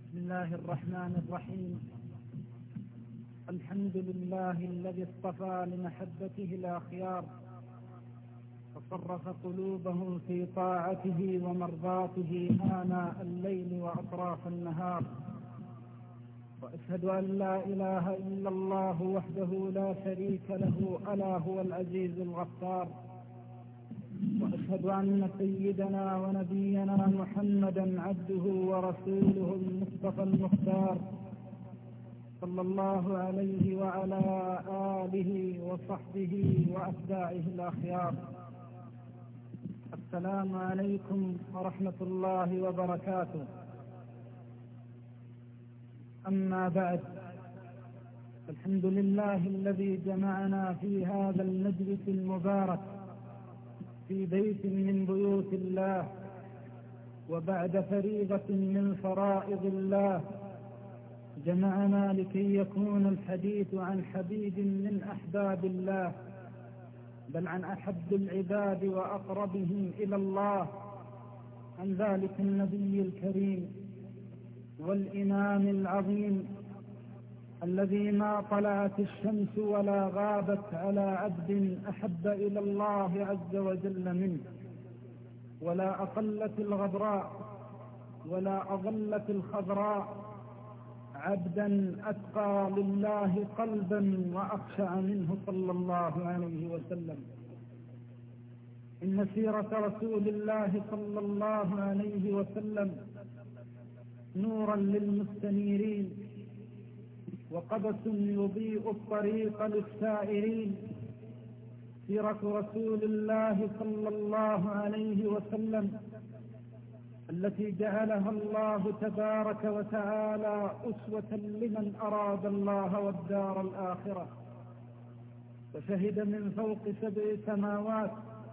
بسم الله الرحمن الرحيم. الحمد لله الذي اصطفى لمحبته الأخيار فصرف قلوبهم في طاعته ومرضاته آناء الليل وأطراف النهار، وأشهد أن لا إله إلا الله وحده لا شريك له ألا هو العزيز الغفار، وأشهد أن سيدنا ونبينا محمدا عبده ورسوله المصطفى المختار صلى الله عليه وعلى آله وصحبه وأتباعه الأخيار. السلام عليكم ورحمة الله وبركاته. أما بعد، الحمد لله الذي جمعنا في هذا المجلس المبارك في بيت من بيوت الله، وبعد فريضة من فرائض الله جمعنا لكي يكون الحديث عن حبيب من أحباب الله، بل عن أحب العباد وأقربهم إلى الله، عن ذلك النبي الكريم والإمام العظيم الذي ما طلعت الشمس ولا غابت على عبد أحب إلى الله عز وجل منه، ولا أقلت الغبراء ولا أظلت الخضراء عبدا أتقى لله قلبا وأخشع منه صلى الله عليه وسلم. إن سيرة رسول الله صلى الله عليه وسلم نورا للمستنيرين وقبس يضيء الطريق للسائرين. سيرة رسول الله صلى الله عليه وسلم التي جعلها الله تبارك وتعالى أسوة لمن أراد الله والدار الآخرة، وشهد من فوق 7 سماوات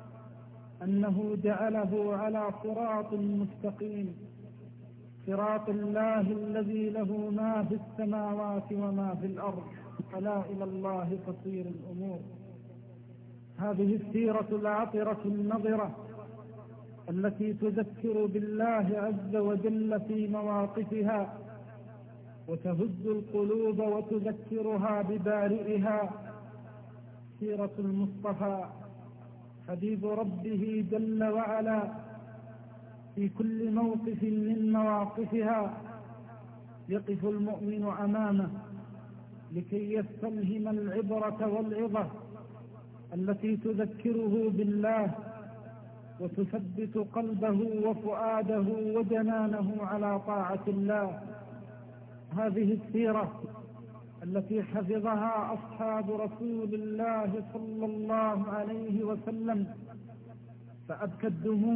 أنه جعله على صراط مستقيم، صراط الله الذي له ما في السماوات وما في الأرض، ألا إلى الله تصير الأمور. هذه السيرة العطرة النظرة التي تذكر بالله عز وجل في مواقفها وتهز القلوب وتذكرها ببارئها، سيرة المصطفى حبيب ربه جل وعلا. في كل موقف من مواقفها يقف المؤمن أمامه لكي يستلهم العبرة والعظة التي تذكره بالله وتثبت قلبه وفؤاده وجنانه على طاعة الله. هذه السيرة التي حفظها أصحاب رسول الله صلى الله عليه وسلم فأبكت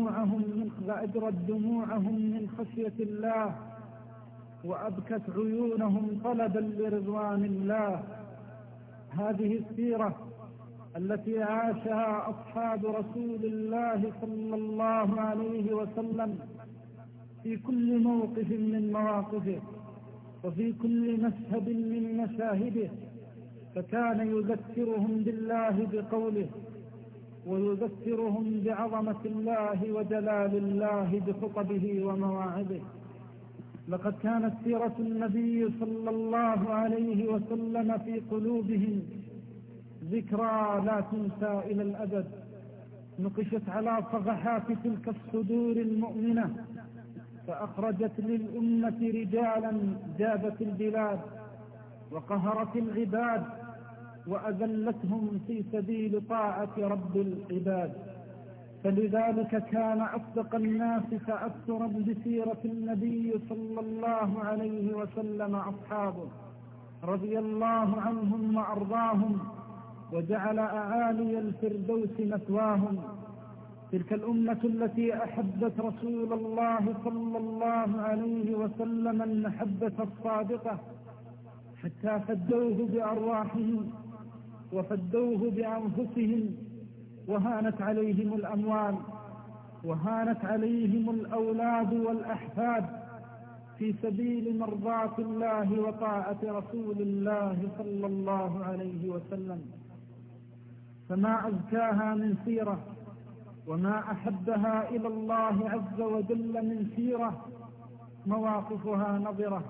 دموعهم من خشية الله، وأبكت عيونهم طلبا لرضوان الله. هذه السيرة التي عاشها أصحاب رسول الله صلى الله عليه وسلم في كل موقف من مواقفه وفي كل مشهد من مشاهده، فكان يذكرهم بالله بقوله، ويذكرهم بعظمة الله وجلال الله بخطبه ومواعظه. لقد كانت سيرة النبي صلى الله عليه وسلم في قلوبهم ذكرى لا تنسى إلى الأبد، نقشت على صفحات تلك الصدور المؤمنة، فأخرجت للأمة رجالا جابت البلاد وقهرت العباد وأذلتهم في سبيل طاعة رب العباد. فلذلك كان أصدق الناس تأثرا بسيرة النبي صلى الله عليه وسلم أصحابه رضي الله عنهم وأرضاهم، وجعل أعالي الفردوس مثواهم. تلك الأمة التي أحبت رسول الله صلى الله عليه وسلم المحبة الصادقة حتى فدوه بأرواحهم وفدوه بأنفسهم، وهانت عليهم الأموال وهانت عليهم الأولاد والأحفاد في سبيل مرضاة الله وطاعة رسول الله صلى الله عليه وسلم. فما أزكاها من سيرة وما أحبها إلى الله عز وجل من سيرة مواقفها نضرة،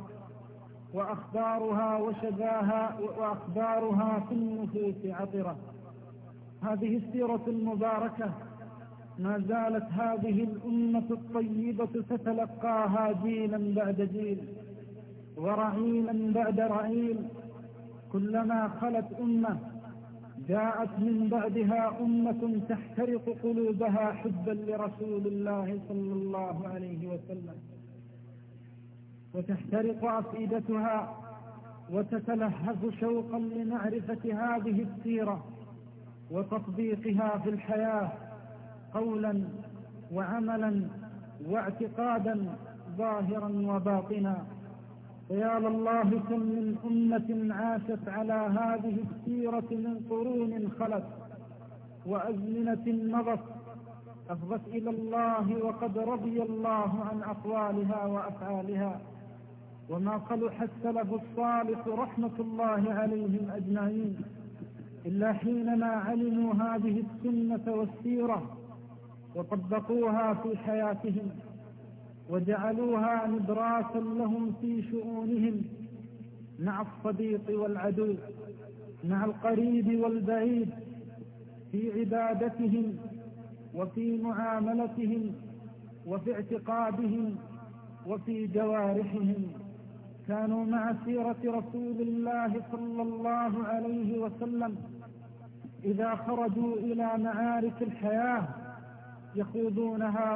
وأخبارها في النفوس عطرة. هذه السيرة المباركة ما زالت هذه الأمة الطيبة تتلقاها جيلا بعد جيل ورعيلا بعد رعيل. كلما خلت أمة جاءت من بعدها أمة تحترق قلوبها حبا لرسول الله صلى الله عليه وسلم، وتحترق أفئدتها وتتلهف شوقا لمعرفة هذه السيرة وتطبيقها في الحياة قولا وعملا واعتقادا ظاهرا وباطنا. فيا لله كم من أمة عاشت على هذه السيرة من قرون خلت وأزمنة مضت، أفضت إلى الله وقد رضي الله عن أقوالها وأفعالها. وما صلح السلف الصالح رحمة الله عليهم أجمعين إلا حينما علموا هذه السنة والسيرة وطبقوها في حياتهم وجعلوها نبراسا لهم في شؤونهم مع الصديق والعدو، مع القريب والبعيد، في عبادتهم وفي معاملتهم وفي اعتقادهم وفي جوارحهم. كانوا مع سيرة رسول الله صلى الله عليه وسلم إذا خرجوا إلى معارك الحياة يخوضونها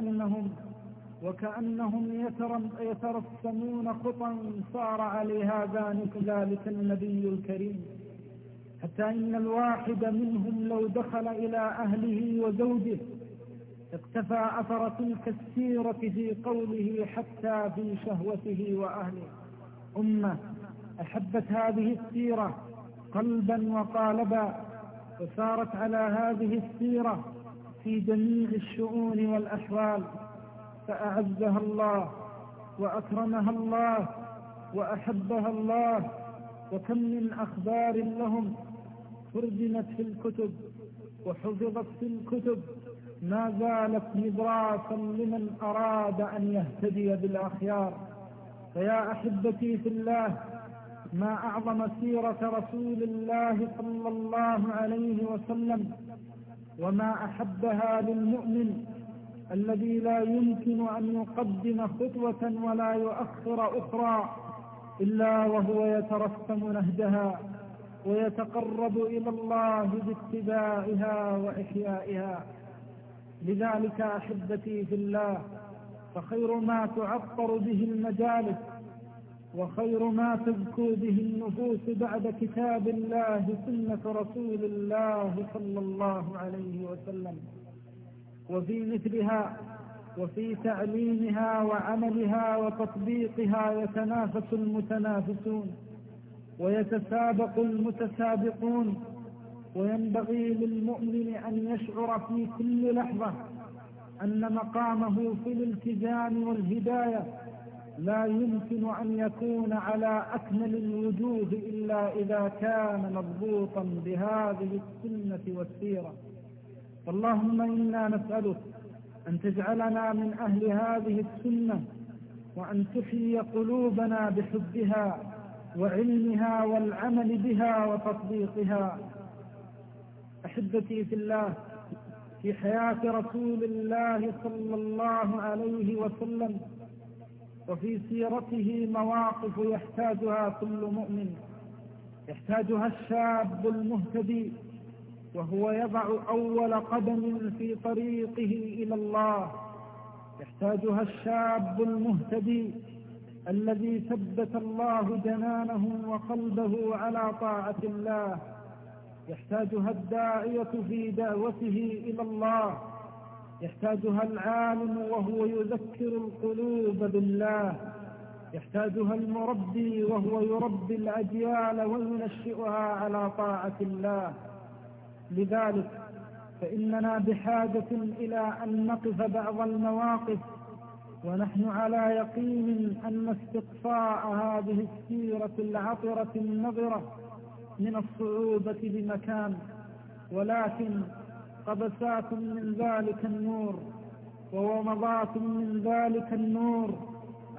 وكأنهم يترسمون خطا صار عليها ذلك النبي الكريم، حتى إن الواحد منهم لو دخل إلى أهله وزوجه اقتفى أثر تلك السيرة في قوله حتى في شهوته وأهله. أمة أحبت هذه السيرة قلبا وقالبا وسارت على هذه السيرة في جميع الشؤون والأحوال، فأعزها الله وأكرمها الله وأحبها الله. وكم من أخبار لهم ترجمت في الكتب وحفظت في الكتب ما زالت نبراسا لمن أراد أن يهتدي بالأخيار. فيا أحبتي في الله، ما أعظم سيرة رسول الله صلى الله عليه وسلم وما أحبها للمؤمن الذي لا يمكن أن يقدم خطوة ولا يؤخر أخرى إلا وهو يترسم نهجها ويتقرب إلى الله باتباعها وإحيائها. لذلك أحبتي في الله، فخير ما تعطر به المجالس وخير ما تزكو به النفوس بعد كتاب الله سنة رسول الله صلى الله عليه وسلم. وفي مثلها وفي تعليمها وعملها وتطبيقها يتنافس المتنافسون ويتسابق المتسابقون. وينبغي للمؤمن أن يشعر في كل لحظة أن مقامه في الالتزام والهداية لا يمكن أن يكون على أكمل الوجوه إلا إذا كان مربوطا بهذه السنة والسيرة. فاللهم إنا نسألك أن تجعلنا من أهل هذه السنة، وأن تحيي قلوبنا بحبها وعلمها والعمل بها وتطبيقها. أحبتي في الله، في حياة رسول الله صلى الله عليه وسلم وفي سيرته مواقف يحتاجها كل مؤمن، يحتاجها الشاب المهتدي وهو يضع أول قدم في طريقه إلى الله، يحتاجها الشاب المهتدي الذي ثبت الله جنانه وقلبه على طاعة الله، يحتاجها الداعية في دعوته إلى الله، يحتاجها العالم وهو يذكر القلوب بالله، يحتاجها المربي وهو يربي الأجيال وينشئها على طاعة الله. لذلك فإننا بحاجة إلى أن نقف بعض المواقف ونحن على يقين أن استقصاء هذه السيرة العطرة النظرة من الصعوبة بمكان، ولكن قبسات من ذلك النور وومضات من ذلك النور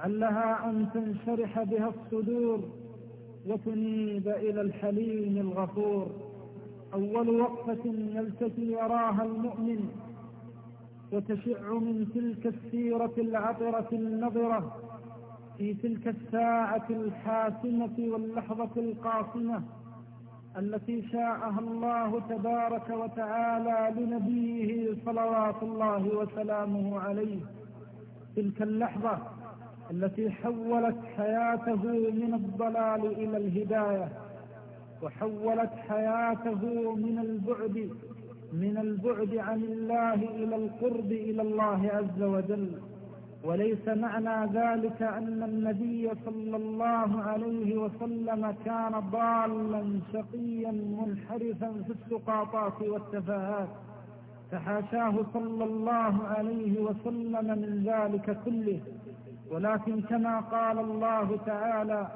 لعلها أن تنشرح بها الصدور وتنيب إلى الحليم الغفور. أول وقفة يلتفي يراها المؤمن وتشع من تلك السيرة العطرة النضرة في تلك الساعة الحاسمة واللحظة القاصمة التي شاءها الله تبارك وتعالى لنبيه صلوات الله وسلامه عليه، تلك اللحظة التي حولت حياته من الضلال إلى الهداية، وحولت حياته من البعد عن الله إلى القرب إلى الله عز وجل. وليس معنى ذلك أن النبي صلى الله عليه وسلم كان ضالا شقيا منحرفا في السقاطات والتفاهات، فحاشاه صلى الله عليه وسلم من ذلك كله، ولكن كما قال الله تعالى: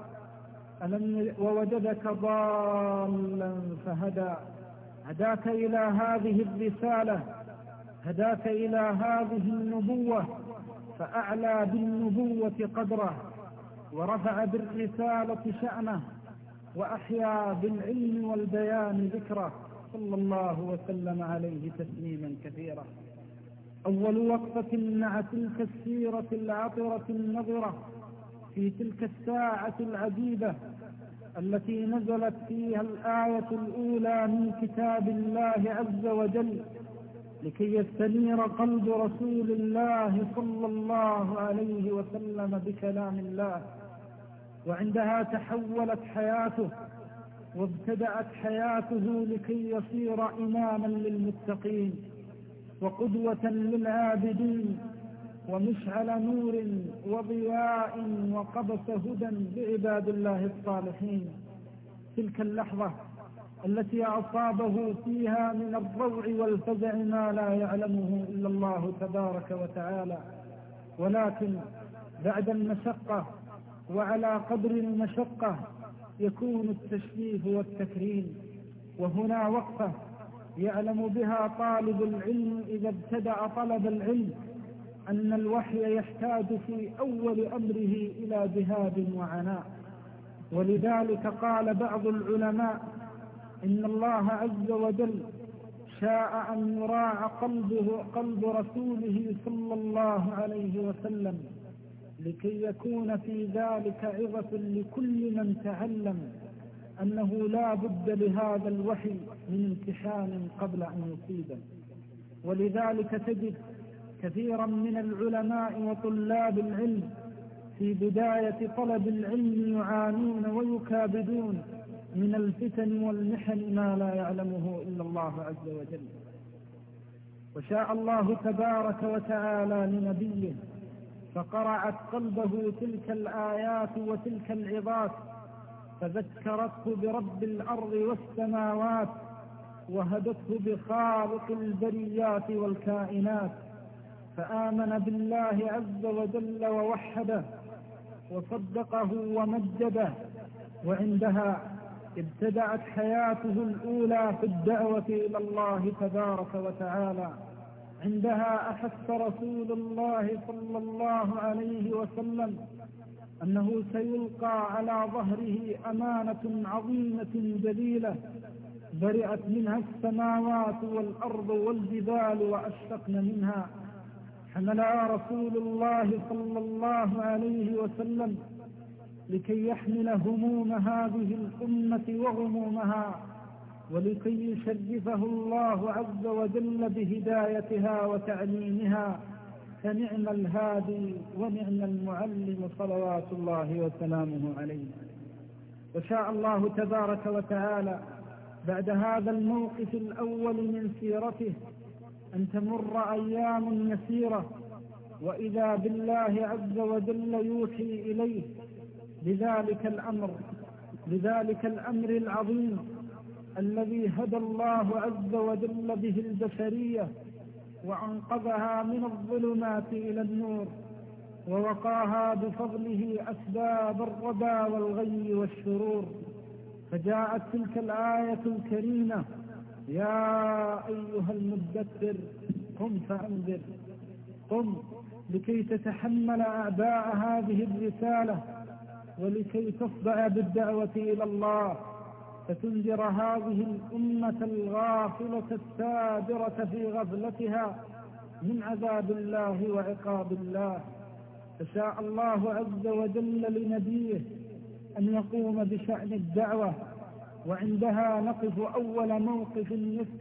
ووجدك ضالا فهدى، هداك إلى هذه الرسالة، هداك إلى هذه النبوة، فأعلى بالنبوة قدره، ورفع بالرسالة شأنه، وأحيا بالعلم والبيان ذكره، صلى الله وسلم عليه تسليما كثيرا. أول وقفة مع تلك السيرة العطرة النضرة في تلك الساعة العجيبة التي نزلت فيها الآية الأولى من كتاب الله عز وجل لكي يستنير قلب رسول الله صلى الله عليه وسلم بكلام الله، وعندها تحولت حياته وابتدأت حياته لكي يصير إماما للمتقين وقدوة للعابدين ومشعل نور وضياء وقبس هدى لعباد الله الصالحين. تلك اللحظة التي أصابه فيها من الروع والفزع ما لا يعلمه إلا الله تبارك وتعالى، ولكن بعد المشقة وعلى قدر المشقة يكون التشريف والتكريم. وهنا وقفة يعلم بها طالب العلم إذا ابتدأ طلب العلم أن الوحي يحتاج في أول أمره إلى جهاد وعناء، ولذلك قال بعض العلماء: إن الله عز وجل شاء أن يراع قلب رسوله صلى الله عليه وسلم لكي يكون في ذلك عظة لكل من تعلم أنه لا بد لهذا الوحي من امتحان قبل أن يصيبه. ولذلك تجد كثيرا من العلماء وطلاب العلم في بداية طلب العلم يعانون ويكابدون من الفتن والمحن ما لا يعلمه إلا الله عز وجل. وشاء الله تبارك وتعالى لنبيه فقرعت قلبه تلك الآيات وتلك العظات، فذكرته برب الأرض والسماوات، وهدته بخالق البريات والكائنات، فآمن بالله عز وجل ووحده وصدقه ومجده. وعندها ابتدأت حياته الأولى في الدعوة إلى الله تبارك وتعالى. عندها أحس رسول الله صلى الله عليه وسلم أنه سيلقى على ظهره أمانة عظيمة جليلة برئت منها السماوات والأرض والجبال وأشفقن منها. حملها رسول الله صلى الله عليه وسلم لكي يحمل هموم هذه الأمة وغمومها، ولكي يشرفه الله عز وجل بهدايتها وتعليمها، فنعم الهادي ونعم المعلم صلوات الله وسلامه عليه. وشاء الله تبارك وتعالى بعد هذا الموقف الأول من سيرته أن تمر أيام يسيرة، وإذا بالله عز وجل يوحي إليه بذلك الأمر العظيم الذي هدى الله عز وجل به البشرية وأنقذها من الظلمات إلى النور، ووقاها بفضله أسباب الردى والغي والشرور. فجاءت تلك الآية الكريمة: يا أيها المدثر قم فأنذر. قم لكي تتحمل أعباء هذه الرسالة، ولكي تصدع بالدعوة إلى الله، فتنذر هذه الأمة الغافلة السابرة في غفلتها من عذاب الله وعقاب الله. فشاء الله عز وجل لنبيه أن يقوم بشأن الدعوة، وعندها نقف أول موقف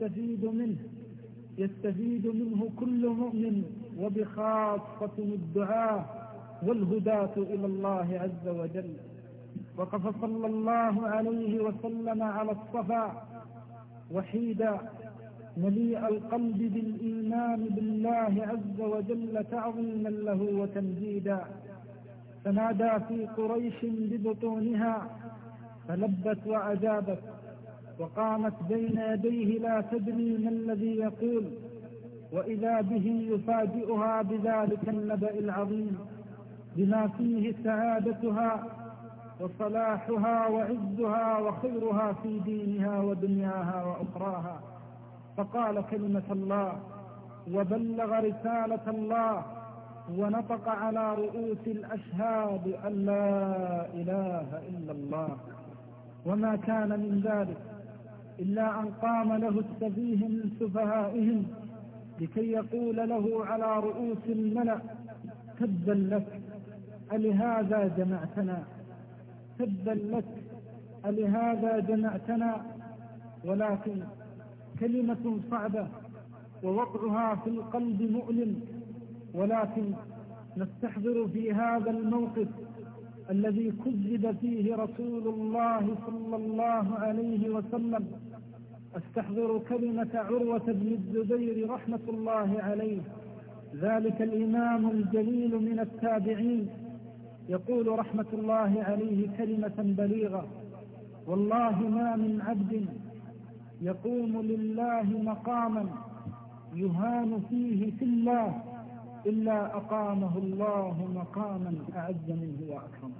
يستفيد منه كل مؤمن، وبخاصة الدعاة والهداة إلى الله عز وجل. وقف صلى الله عليه وسلم على الصفا وحيدا مليء القلب بالإيمان بالله عز وجل تعظيما له وتمجيدا، فنادى في قريش ببطونها فلبت وأجابت، وقامت بين يديه لا تدري ما الذي يقول، وإذا به يفاجئها بذلك النبأ العظيم بما فيه سعادتها وصلاحها وعزها وخيرها في دينها ودنياها وأخراها. فقال كلمة الله وبلغ رسالة الله، ونطق على رؤوس الأشهاد أن لا إله إلا الله. وما كان من ذلك إلا أن قام له السفيه من سفهائهم لكي يقول له على رؤوس الملأ: تبا لك، ألهذا جمعتنا؟ تبا لك، ألهذا جمعتنا؟ ولكن كلمة صعبة ووقعها في القلب مؤلم، ولكن نستحضر في هذا الموقف الذي كذب فيه رسول الله صلى الله عليه وسلم، استحضر كلمة عروة بن الزبير رحمة الله عليه، ذلك الإمام الجليل من التابعين، يقول رحمة الله عليه كلمة بليغة: والله ما من عبد يقوم لله مقاما يهان فيه في الله إلا أقامه الله مقاما أعز منه وأكرم.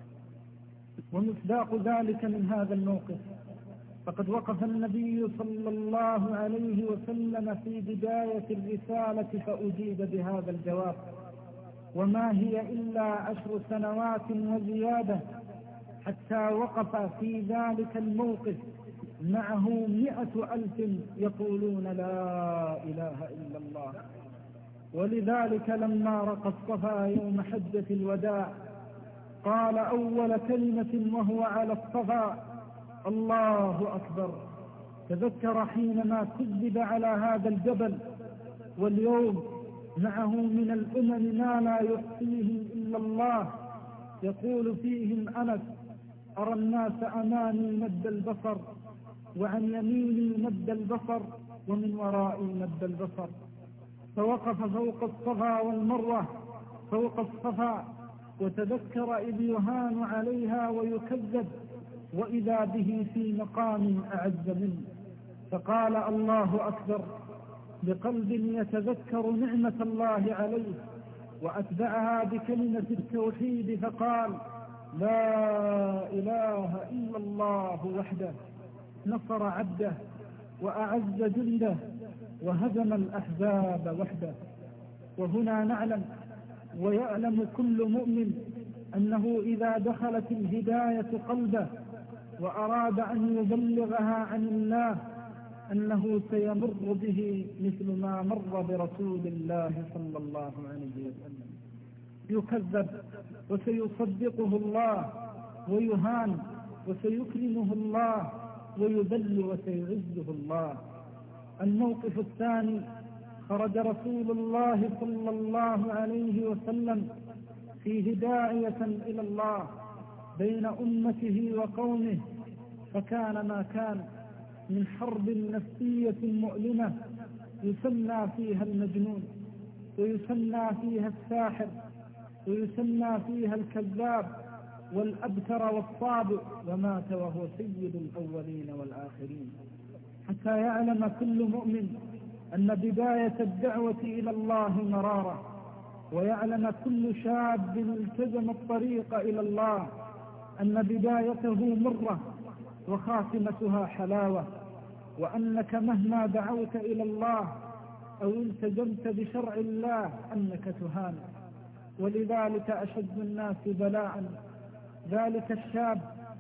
ومصداق ذلك من هذا الموقف، فقد وقف النبي صلى الله عليه وسلم في بداية الرسالة فأجيب بهذا الجواب، وما هي إلا 10 سنوات وزيادة حتى وقف في ذلك الموقف معه 100,000 يقولون لا إله إلا الله. ولذلك لما رقى الصفا يوم حجة الوداع قال أول كلمة وهو على الصفا: الله أكبر. تذكر حينما كذب على هذا الجبل، واليوم معه من الأمم ما لا يحصيهم إلا الله. يقول فيهم أنس: أرى الناس أمامي مد البصر، وعن يميني مد البصر، ومن ورائي مد البصر. فوقف فوق الصفا والمروة فوق الصفا، وتذكر إذ يهان عليها ويكذب، وإذا به في مقام أعز منه، فقال الله أكبر بقلب يتذكر نعمة الله عليه، وأتبعها بكلمة التوحيد فقال: لا إله إلا الله وحده نصر عبده وأعز جنده وهزم الأحزاب وحده. وهنا نعلم ويعلم كل مؤمن أنه إذا دخلت الهداية قلبه وأراد أن يبلغها عن الله أنه سيمر به مثل ما مر برسول الله صلى الله عليه وسلم، يكذب وسيصدقه الله، ويهان وسيكرمه الله، ويذل وسيعزه الله. الموقف الثاني: خرج رسول الله صلى الله عليه وسلم في هداية إلى الله بين أمته وقومه، فكان ما كان من حرب نفسية مؤلمة يسمى فيها المجنون، ويسمى فيها الساحر، ويسمى فيها الكذاب والأبتر والصابئ، ومات وهو سيد الأولين والآخرين. حتى يعلم كل مؤمن أن بداية الدعوة إلى الله مرارة، ويعلم كل شاب التزم الطريق إلى الله أن بدايته مرة وخاتمتها حلاوة، وأنك مهما دعوت إلى الله أو التزمت بشرع الله أنك تهان، ولذلك أشد الناس بلاء ذلك الشاب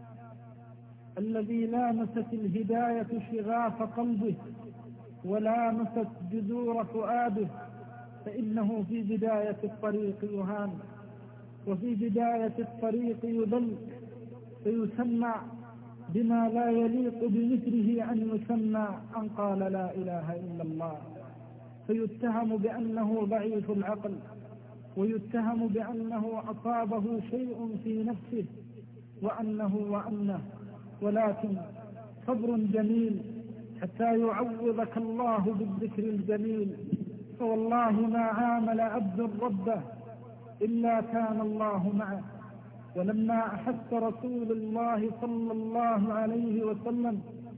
الذي لامست الهداية شغاف قلبه ولامست جذور فؤاده، فإنه في بداية الطريق يهان، وفي بداية الطريق يذل، فيسمى بما لا يليق بمثله أن يسمى أن قال لا إله إلا الله، فيتهم بأنه ضعيف العقل، ويتهم بأنه أصابه شيء في نفسه وأنه ولكن صبر جميل حتى يعوضك الله بالذكر الجميل. فوالله ما عامل عبد ربه إلا كان الله معه. ولما أحس رسول الله صلى الله عليه وسلم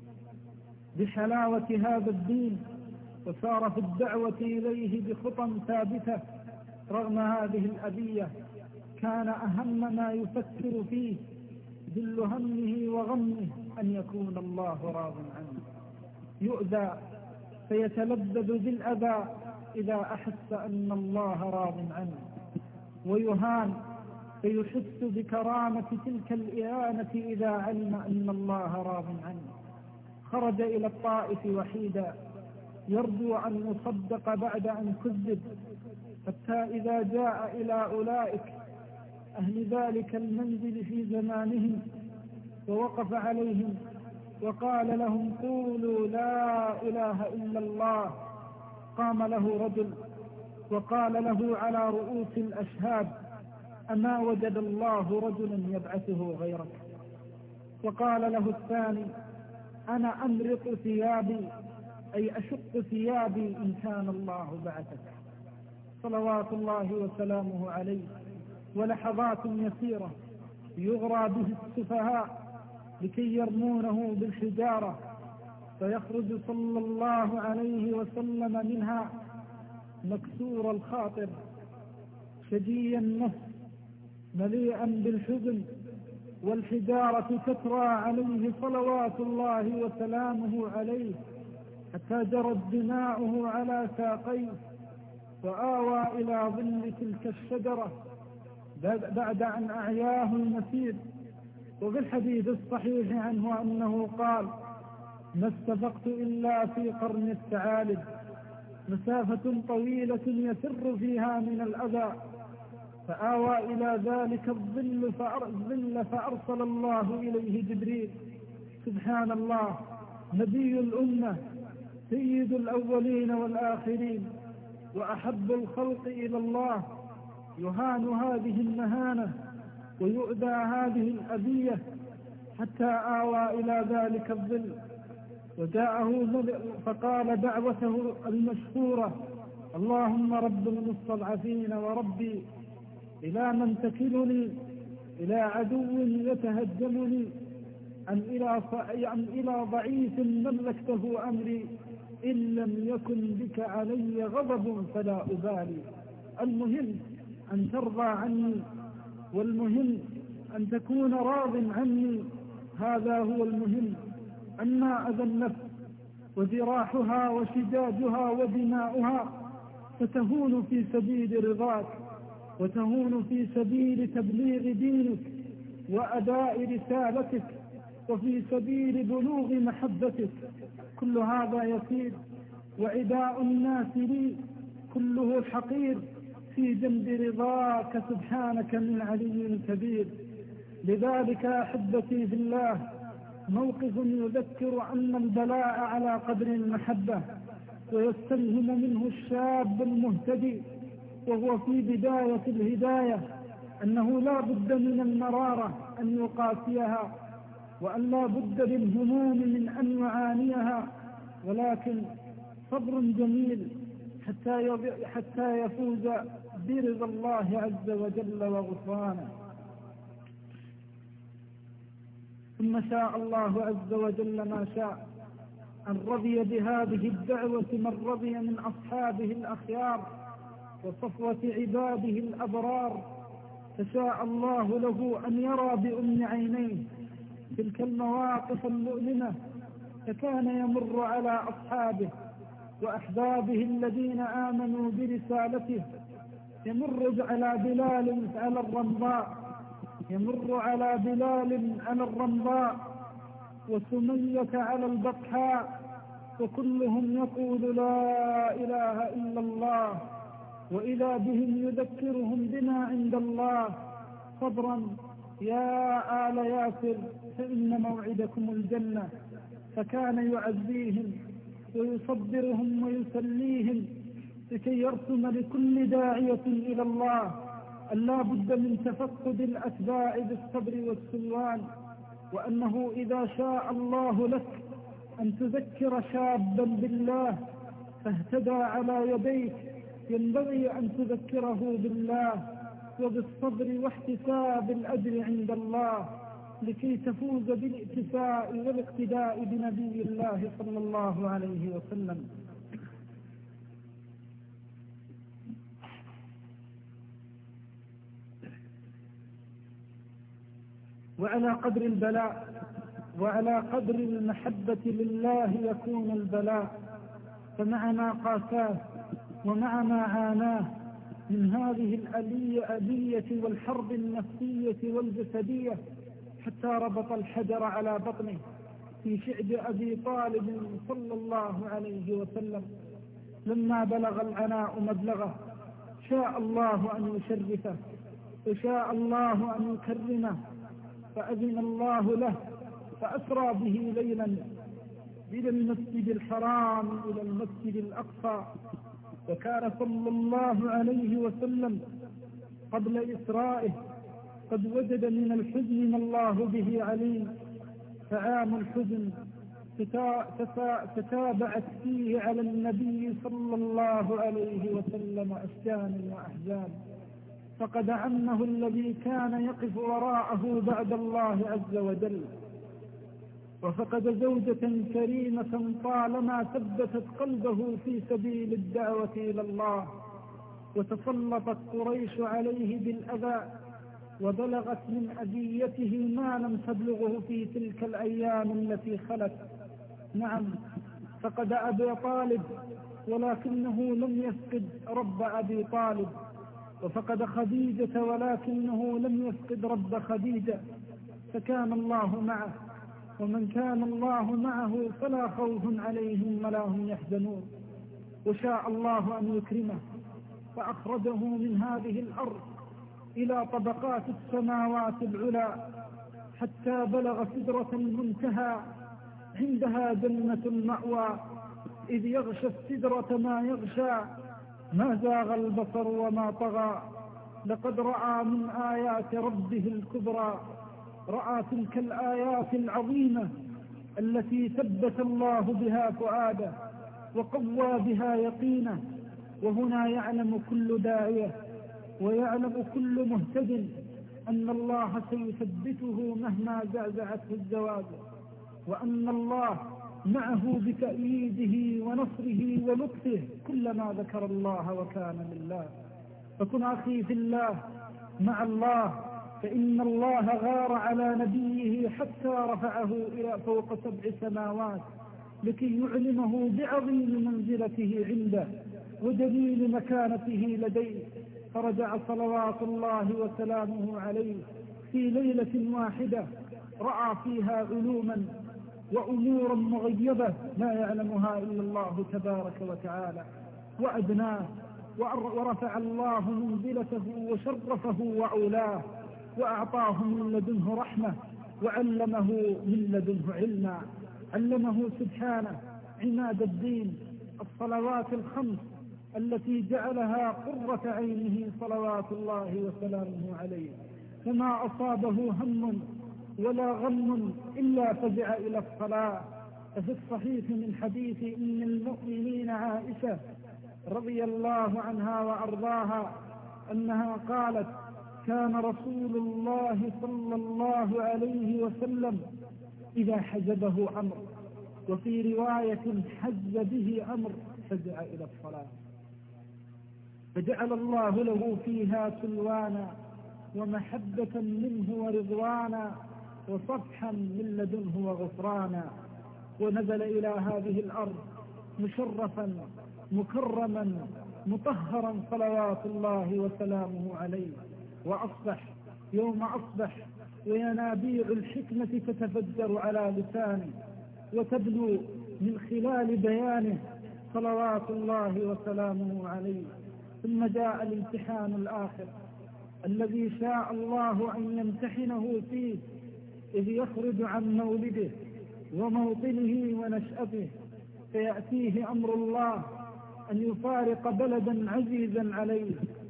بحلاوة هذا الدين وسار في الدعوة إليه بخطى ثابتة رغم هذه الأذية، كان أهم ما يفكر فيه ذل همه وغمه أن يكون الله راض عنه. يؤذى فيتلذذ بالأذى إذا أحس أن الله راض عنه، ويهان فيحس بكرامة تلك الإهانة إذا علم أن الله راض عنه. خرج إلى الطائف وحيدا يرجو أن يصدق بعد أن كذب، حتى إذا جاء إلى أولئك أهل ذلك المنزل في زمانهم ووقف عليهم وقال لهم قولوا لا إله إلا الله، قام له رجل وقال له على رؤوس الأشهاد أما وجد الله رجلا يبعثه غيرك؟ وقال له الثاني أنا أمرق ثيابي، أي أشق ثيابي إن كان الله بعثك، صلوات الله وسلامه عليه. ولحظات يسيرة يغرى به السفهاء لكي يرمونه بالحجارة، فيخرج صلى الله عليه وسلم منها مكسور الخاطر شجي النفس مليئا بالحزن، والحجارة تترى عليه صلوات الله وسلامه عليه حتى جرت دماؤه على ساقيه، وآوى إلى ظل تلك الشجرة بعد أن أعياه المسير. وفي الحديث الصحيح عنه أنه قال ما استفقت إلا في قرن الثعالب، مسافة طويلة يسر فيها من الأذى، فآوى إلى ذلك الظل فأرسل الله إليه جبريل. سبحان الله، نبي الأمة سيد الأولين والآخرين وأحب الخلق إلى الله، يهان هذه المهانة ويؤذى هذه الأذية حتى آوى إلى ذلك الظل، وجاءه فقال دعوته المشهورة اللهم رب المستضعفين وربي إلى من تكلني، إلى عدو يتهجمني أم إلى ضعيف ملكته أمري، إن لم يكن بك علي غضب فلا أبالي. المهم أن ترضى عني، والمهم أن تكون راض عني، هذا هو المهم. أما أذى النفس وجراحها وشجاجها ودماؤها فتهون في سبيل رضاك، وتهون في سبيل تبليغ دينك وأداء رسالتك، وفي سبيل بلوغ محبتك. كل هذا يسير، وعداء الناس لي كله حقير في جنب رضاك سبحانك من علي كبير. لذلك أحبتي في الله موقف يذكر أن البلاء على قدر المحبة، ويستلهم منه الشاب المهتدي وهو في بداية الهداية أنه لا بد من المرارة أن يقاسيها، وأن لا بد للهموم من أن يعانيها، ولكن صبر جميل حتى يفوز برضا الله عز وجل وغفرانه. ثم شاء الله عز وجل ما شاء، أن رضي بهذه الدعوة من رضي من أصحابه الأخيار وصفوة عباده الأبرار، فشاء الله له أن يرى بأم عينيه تلك المواقف المؤلمة، فكان يمر على أصحابه وأحبابه الذين آمنوا برسالته يمر على بلال على الرمضاء، يمر على بلال على الرمضاء وسمية على البطحاء، وكلهم يقول لا إله إلا الله، وإذا بهم يذكرهم بما عند الله. صبرا يا آل ياسر فإن موعدكم الجنة. فكان يعزيهم ويصبرهم ويسليهم لكي يرسم لكل داعية إلى الله أن لا بد من تفقد الأتباع بالصبر والسلوان، وأنه إذا شاء الله لك أن تذكر شابا بالله فاهتدى على يديك، ينبغي أن تذكره بالله وبالصبر واحتساب الأجر عند الله لكي تفوز بالاتساء والاقتداء بنبي الله صلى الله عليه وسلم. وعلى قدر البلاء وعلى قدر المحبة لله يكون البلاء، فمع ما قاساه ومع ما عاناه من هذه الأذية والحرب النفسية والجسدية حتى ربط الحجر على بطنه في شعب أبي طالب صلى الله عليه وسلم، لما بلغ العناء مبلغه شاء الله أن يشرفه وشاء الله أن يكرمه، فأذن الله له فأسرى به ليلا إلى المسجد الحرام إلى المسجد الأقصى. وكان صلى الله عليه وسلم قبل إسرائه قد وجد من الحزن ما الله به عليم، فعام الحزن تتابعت فيه على النبي صلى الله عليه وسلم أشجان وأحزان، فقد عمه الذي كان يقف وراءه بعد الله عز وجل، وفقد زوجة كريمة طالما ثبتت قلبه في سبيل الدعوة إلى الله، وتسلطت قريش عليه بالأذى وبلغت من أذيته ما لم تبلغه في تلك الأيام التي خلت. نعم، فقد أبي طالب ولكنه لم يفقد رب أبي طالب، وفقد خديجة ولكنه لم يفقد رب خديجة، فكان الله معه، ومن كان الله معه فلا خوف عليهم ولا هم يحزنون. وشاء الله أن يكرمه فأخرجه من هذه الأرض إلى طبقات السماوات العلى حتى بلغ سدرة المنتهى، عندها جنة المأوى، إذ يغشى السدرة ما يغشى، ما زاغ البصر وما طغى، لقد رأى من آيات ربه الكبرى. رأى تلك الآيات العظيمة التي ثبت الله بها فؤاده وقوى بها يقينه. وهنا يعلم كل داعية ويعلم كل مهتد أن الله سيثبته مهما زعزعته الزواج، وأن الله معه بتأييده ونصره ولطفه كلما ذكر الله وكان لله. فكن أخي في الله مع الله، فإن الله غار على نبيه حتى رفعه إلى فوق 7 سماوات لكي يعلمه بعظيم منزلته عنده وجليل مكانته لديه. فرجع صلوات الله وسلامه عليه في ليلة واحدة رأى فيها علوما وأمورا مغيبة لا يعلمها إلا الله تبارك وتعالى، وأدناه ورفع الله منزلته وشرفه وعلاه، وأعطاه من لدنه رحمة وعلمه من لدنه علما. علمه سبحانه عماد الدين الصلوات الخمس التي جعلها قرة عينه صلوات الله وسلامه عليه، فما أصابه هم ولا غم إلا فزع إلى الصلاة. ففي الصحيح من حديث إن المؤمنين عائشة رضي الله عنها وأرضاها أنها قالت: كان رسول الله صلى الله عليه وسلم إذا حجبه أمر، وفي رواية حج به أمر، فزع إلى الصلاة، فجعل الله له فيها سلوانا ومحبة منه ورضوانا وصفحا من لدنه وغفرانا. ونزل إلى هذه الأرض مشرفا مكرما مطهرا صلوات الله وسلامه عليه. وأصبح يوم أصبح وينابيع الحكمة تتفجر على لسانه وتبلو من خلال بيانه صلوات الله وسلامه عليه. ثم جاء الامتحان الآخر الذي شاء الله أن يمتحنه فيه، إذ يخرج عن مولده وموطنه ونشأته، فيأتيه أمر الله أن يفارق بلدا عزيزا عليه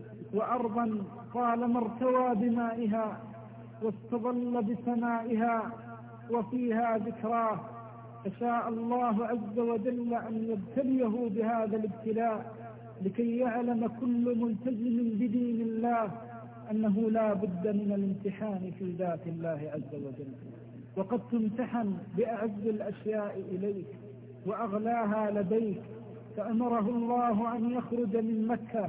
وأرضا طالما ارتوى بمائها واستظل بسمائها وفيها ذكراه. فشاء الله عز وجل أن يبتليه بهذا الابتلاء لكي يعلم كل ملتزم بدين الله أنه لا بد من الامتحان في ذات الله عز وجل. وقد تمتحن بأعز الأشياء إليك وأغلاها لديك، فأمره الله أن يخرج من مكة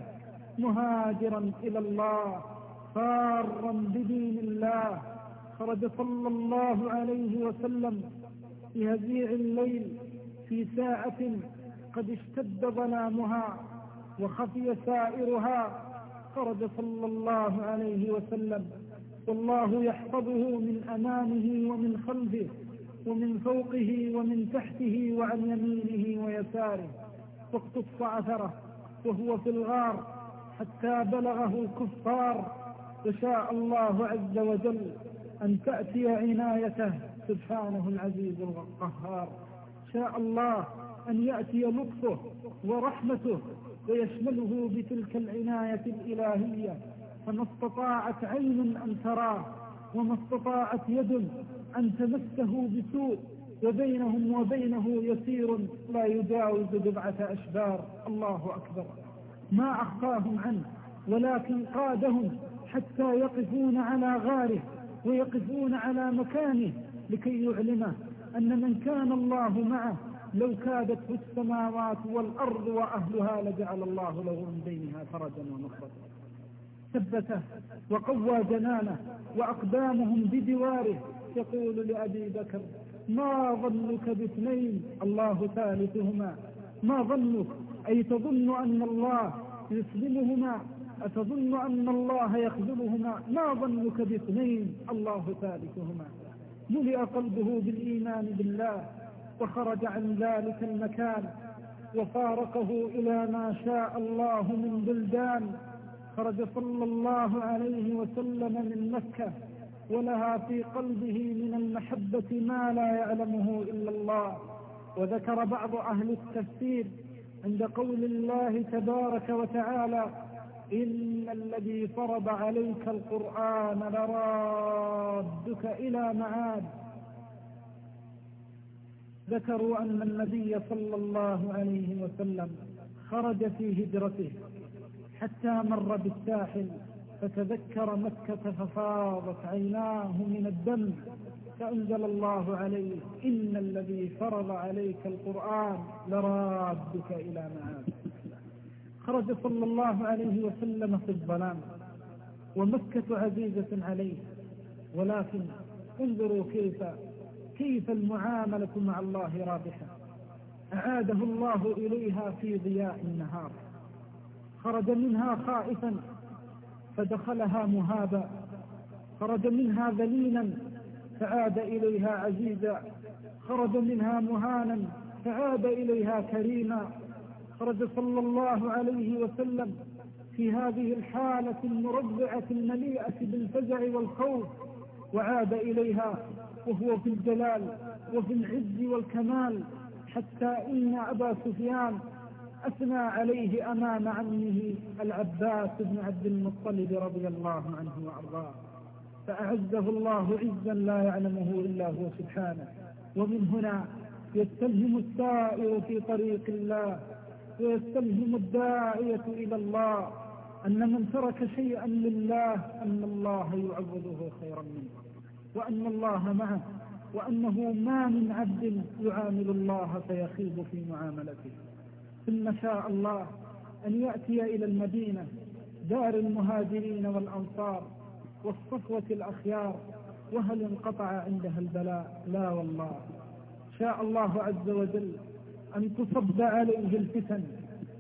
مهاجرا إلى الله فارا بدين الله. خرج صلى الله عليه وسلم في هزيع الليل في ساعة قد اشتد ظلامها وخفي سائرها. خرج صلى الله عليه وسلم والله يحفظه من أمامه ومن خلفه ومن فوقه ومن تحته وعن يمينه ويساره، فاقتص أثره وهو في الغار حتى بلغه الكفار. وشاء الله عز وجل أن تأتي عنايته سبحانه العزيز القهار. شاء الله أن يأتي لطفه ورحمته ويشمله بتلك العناية الإلهية، فما استطاعت عين أن تراه وما استطاعت يد أن تمسه بسوء، وبينهم وبينه يسير لا يجاوز 7 أشبار. الله أكبر. ما أخفاهم عنه ولكن قادهم حتى يقفون على غاره ويقفون على مكانه لكي يعلمه أن من كان الله معه لو كادته السماوات والأرض وأهلها لجعل الله له من بينها فرجا ومخرجا. ثبته وقوى جنانه وأقدامهم بدواره، يقول لأبي بكر: ما ظنك باثنين الله ثالثهما؟ ما ظنك؟ أي تظن أن الله يسلمهما؟ أتظن أن الله يخذلهما؟ ما ظنك باثنين الله ثالثهما؟ ملئ قلبه بالإيمان بالله وخرج عن ذلك المكان وفارقه إلى ما شاء الله من بلدان. خرج صلى الله عليه وسلم من مكة ولها في قلبه من المحبة ما لا يعلمه إلا الله. وذكر بعض أهل التفسير عند قول الله تبارك وتعالى: إن الذي فرض عليك القرآن لرادك إلى معاد. ذكروا أن النبي صلى الله عليه وسلم خرج في هجرته حتى مر بالساحل فتذكر مكة ففاضت عيناه من الدم، فأنزل الله عليه: إن الذي فرض عليك القرآن لرادك إلى معاد. خرج صلى الله عليه وسلم في الظلام ومكة عزيزة عليه، ولكن انظروا كيف المعاملة مع الله رابحة. أعاده الله إليها في ضياء النهار. خرج منها خائفا فدخلها مهابا، خرج منها ذليلا فعاد إليها عزيزا، خرج منها مهانا فعاد إليها كريما. خرج صلى الله عليه وسلم في هذه الحالة المربعة المليئة بالفزع والخوف، وعاد إليها وهو في الجلال وفي العز والكمال، حتى إن أبا سفيان أثنى عليه أمام عمه العباس بن عبد المطلب رضي الله عنه وأرضاه، فأعزه الله عزا لا يعلمه إلا هو سبحانه. ومن هنا يستلهم السائر في طريق الله ويستلهم الداعية إلى الله أن من ترك شيئا لله أن الله يعوضه خيرا منه، وأن الله معه، وأنه ما من عبد يعامل الله فيخيب في معاملته. ثم شاء الله أن يأتي إلى المدينة دار المهاجرين والأنصار والصفوة الأخيار، وهل انقطع عندها البلاء؟ لا والله. شاء الله عز وجل أن تصب عليه الفتن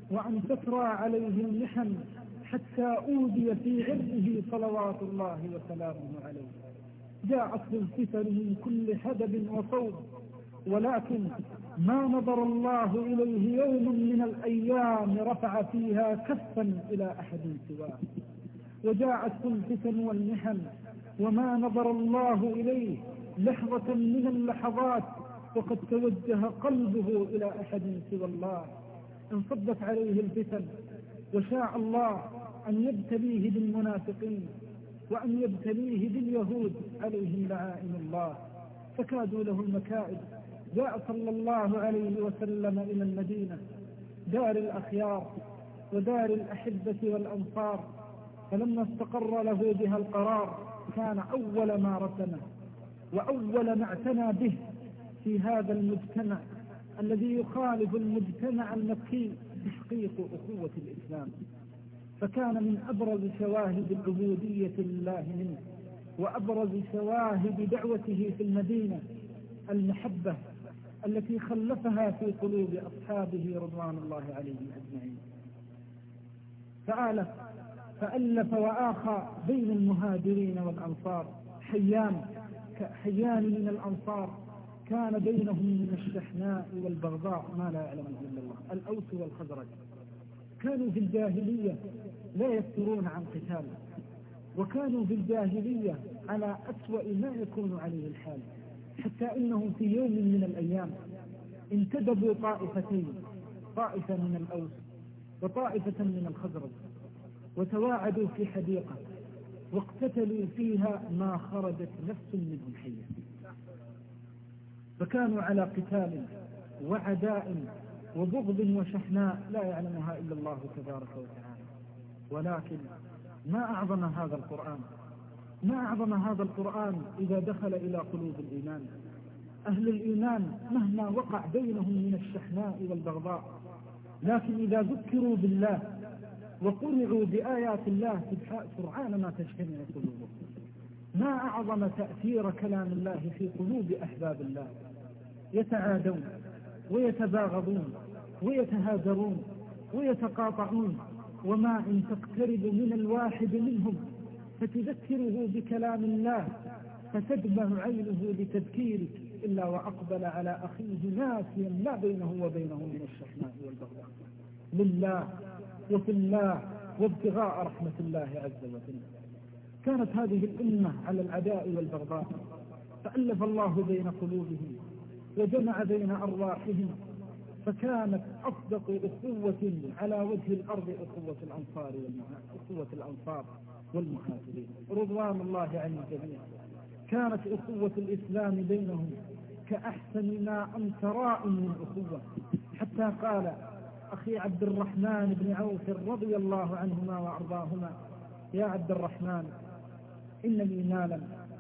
وأن تترى عليه المحن حتى أودي في عرضه صلوات الله وسلامه عليه. جاءته الفتن من كل حدب وصوب، ولكن ما نظر الله إليه يوم من الأيام رفع فيها كفا إلى أحد سواه. وجاءته الفتن والمحن وما نظر الله إليه لحظة من اللحظات وقد توجه قلبه إلى أحد سوى الله. انصبت عليه الفتن وشاء الله أن يبتليه بالمنافقين وأن يبتليه باليهود عليهم لعائن الله، فكادوا له المكائد. جاء صلى الله عليه وسلم إلى المدينة دار الأخيار ودار الأحبة والأنصار، فلما استقر له بها القرار كان أول ما رسمه وأول ما اعتنى به في هذا المجتمع الذي يخالف المجتمع المكي تحقيق أخوة الإسلام. فكان من أبرز شواهد العبودية لله منه وأبرز شواهد دعوته في المدينة المحبة التي خلفها في قلوب أصحابه رضوان الله عليهم أجمعين. فألف وآخى بين المهاجرين والأنصار. حيان من الأنصار كان بينهم من الشحناء والبغضاء ما لا يعلمه إلا الله. الأوس والخزرج كانوا في الجاهلية لا يفترون عن قتال، وكانوا في الجاهلية على أسوأ ما يكون عليه الحال، حتى إنهم في يوم من الأيام انتدبوا طائفتين، طائفة من الأوس وطائفة من الخزرج، وتواعدوا في حديقة واقتتلوا فيها ما خرجت نفس منهم حية. فكانوا على قتال وعداء وبغض وشحناء لا يعلمها إلا الله تبارك وتعالى. ولكن ما أعظم هذا القرآن، ما أعظم هذا القرآن إذا دخل إلى قلوب الإيمان. أهل الإيمان مهما وقع بينهم من الشحناء والبغضاء، لكن إذا ذكروا بالله وقرعوا بآيات الله سرعان ما تجتمع قلوبهم. ما أعظم تأثير كلام الله في قلوب أحباب الله، يتعادون ويتباغضون ويتهاجرون ويتقاطعون، وما إن تقترب من الواحد منهم فتذكره بكلام الله فتدمع عينه لتذكيرك إلا وأقبل على أخيه ناسيا ما بينه وبينه من الشحناء والبغضاء لله وفي الله وابتغاء رحمة الله عز وجل. كانت هذه الأمة على العداء والبغضاء، فألف الله بين قلوبهم وجمع بين أرواحهم، فكانت أصدق أخوة على وجه الأرض أخوة الأنصار والمهاجرين رضوان الله عن الجميع. كانت أخوة الإسلام بينهم كأحسن ما أنت راء من أخوة، حتى قال أخي عبد الرحمن بن عوف رضي الله عنهما وأرضاهما: يا عبد الرحمن، إن لي مالا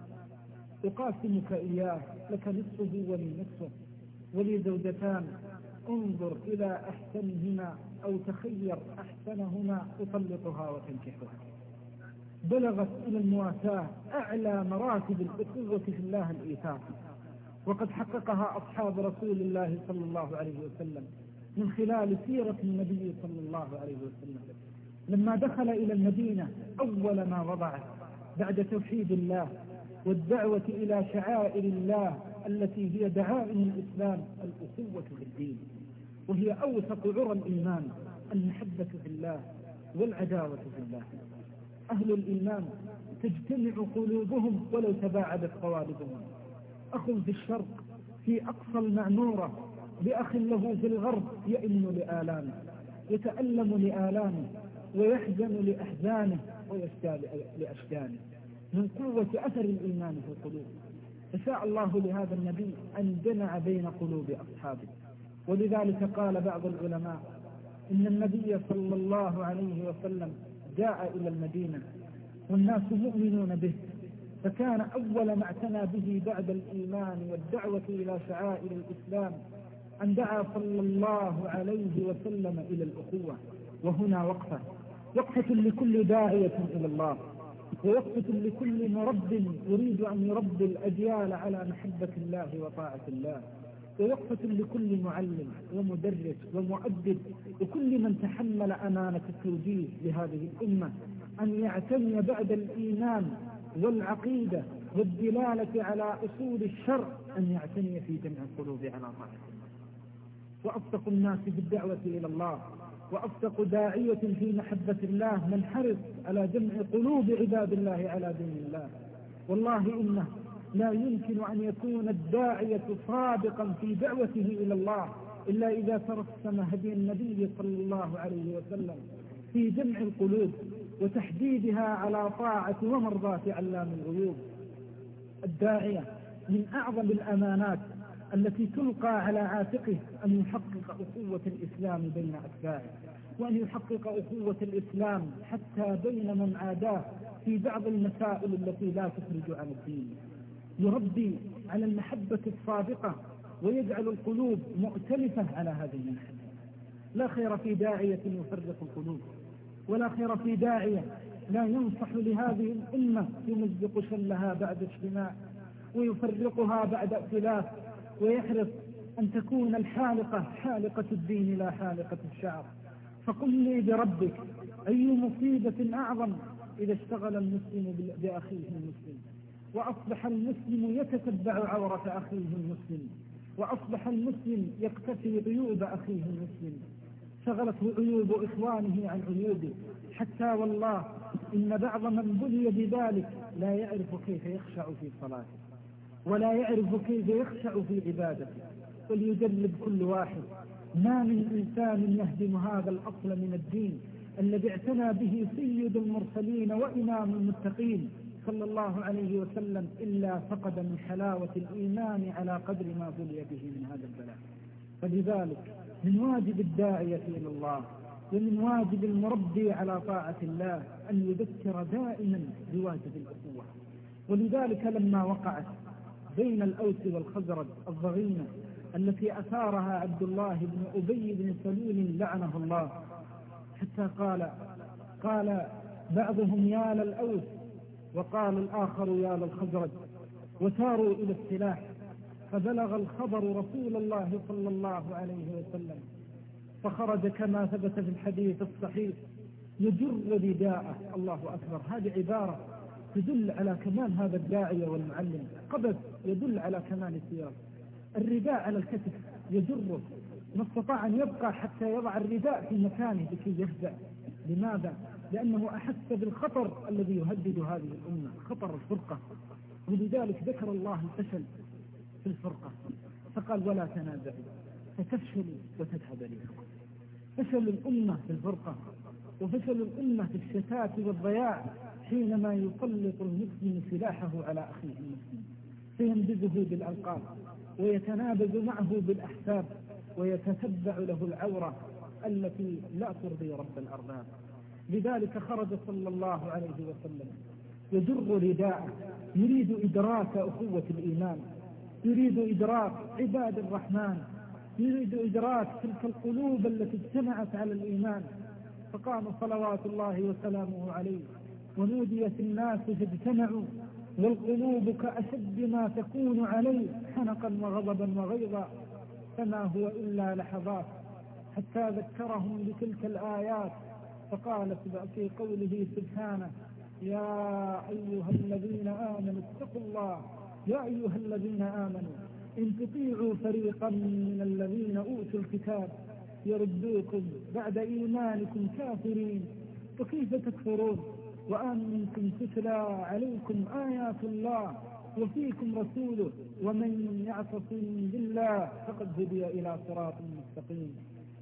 أقاسمك إياه، لك نصفه ولي نصفه، ولي زوجتان، انظر إلى أحسنهما أو تخير أحسنهما أطلقها وتنكحها. بلغت إلى المواساة أعلى مراتب الأخوة في الله الإيثار، وقد حققها أصحاب رسول الله صلى الله عليه وسلم من خلال سيرة النبي صلى الله عليه وسلم. لما دخل إلى المدينة أول ما وضعه بعد توحيد الله والدعوة إلى شعائر الله التي هي دعائم الإسلام الأخوة في الدين، وهي أوثق عرى الإيمان، المحبة في الله والعداوة في الله. أهل الإيمان تجتمع قلوبهم ولو تباعدت قوالبهم. أخ في الشرق في أقصى المعمورة بأخ له في الغرب يئن لآلامه، يتألم لآلامه ويحزن لأحزانه ويشتاق لأشجانه من قوة أثر الإيمان في القلوب. فشاء الله لهذا النبي أن جمع بين قلوب أصحابه، ولذلك قال بعض العلماء إن النبي صلى الله عليه وسلم جاء إلى المدينة والناس مؤمنون به، فكان أول ما اعتنى به بعد الإيمان والدعوة إلى شعائر الإسلام أن دعا صلى الله عليه وسلم إلى الأخوة. وهنا وقفة لكل داعية إلى الله، ووقفة لكل مرب يريد أن يربي الأجيال على محبة الله وطاعة الله. ووقفة لكل معلم ومدرس ومؤدب وكل من تحمل أمانة التوجيه لهذه الأمة أن يعتني بعد الإيمان والعقيدة والدلالة على أصول الشرع أن يعتني في جمع القلوب على طاعة الله. وأصدق الناس بالدعوة إلى الله وأصدق داعية في محبة الله من حرص على جمع قلوب عباد الله على دين الله. والله إنه لا يمكن أن يكون الداعية صادقا في دعوته إلى الله إلا إذا ترسم هدي النبي صلى الله عليه وسلم في جمع القلوب وتحديدها على طاعة ومرضاة علام الغيوب. الداعية من أعظم الأمانات التي تلقى على عاتقه أن يحقق أخوة الإسلام بين أتباعه، وأن يحقق أخوة الإسلام حتى بين من عاداه في بعض المسائل التي لا تخرج عن الدين. يربي على المحبة الصادقة ويجعل القلوب مؤتلفة على هذه المحبة. لا خير في داعية يفرق القلوب، ولا خير في داعية لا ينصح لهذه الأمة يمزق شلها بعد اجتماع ويفرقها بعد ائتلاف، ويحرص أن تكون الحالقة حالقة الدين لا حالقة الشعر. فقل لي بربك أي مصيبة أعظم إذا اشتغل المسلم بأخيه المسلم، وأصبح المسلم يتتبع عورة أخيه المسلم، وأصبح المسلم يقتفي عيوب أخيه المسلم، شغلته عيوب إخوانه عن عيوبه، حتى والله إن بعض من بلي بذلك لا يعرف كيف يخشع في صلاته ولا يعرف كيف يخشع في عبادته. وليجلب كل واحد ما من إنسان يهدم هذا الأصل من الدين الذي اعتنى به سيد المرسلين وإمام المتقين صلى الله عليه وسلم إلا فقد من حلاوة الإيمان على قدر ما بلي به من هذا البلاء. فلذلك من واجب الداعية إلى الله ومن واجب المربي على طاعة الله أن يذكر دائما بواجب الأخوة. ولذلك لما وقعت بين الأوس والخزرج الضغينة التي أثارها عبد الله بن أبي بن سلول لعنه الله، حتى قال بعضهم يا للأوس وقال الآخر يا للخزرج، وساروا إلى السلاح، فبلغ الخبر رسول الله صلى الله عليه وسلم، فخرج كما ثبت في الحديث الصحيح يجر رداءه. الله أكبر، هذه عبارة تدل على كمال هذا الداعية والمعلم. قبض يدل على كمال السياق. الرداء على الكتف يجره، ما استطاع أن يبقى حتى يضع الرداء في مكانه لكي يفزع. لماذا؟ لأنه أحس بالخطر الذي يهدد هذه الأمة، خطر الفرقة. ولذلك ذكر الله الفشل في الفرقة فقال ولا تنازعوا فتفشلوا وتذهب ريحكم. فشل الأمة في الفرقة وفشل الأمة في الشتات والضياع حينما يسلط المسلم سلاحه على أخيه المسلم فينبذه بالألقاب ويتنابذ معه بالأحساب ويتتبع له العورة التي لا ترضي رب الأرباب. لذلك خرج صلى الله عليه وسلم يجر رداءه، يريد إدراك أخوة الإيمان، يريد إدراك عباد الرحمن، يريد إدراك تلك القلوب التي اجتمعت على الإيمان. فقام صلوات الله وسلامه عليه ونودي في الناس فاجتمعوا والقلوب كأشد ما تكون عليه حنقا وغضبا وغيظا، فما هو إلا لحظات حتى ذكرهم بتلك الآيات. فقال في قوله سبحانه يا أيها الذين آمنوا اتقوا الله، يا أيها الذين آمنوا إن تطيعوا فريقا من الذين أوتوا الكتاب يردوكم بعد إيمانكم كافرين فكيف تكفرون وأنتم تتلى عليكم آيات الله وفيكم رسوله ومن يعتصم بالله فقد هدي إلى صراط مستقيم.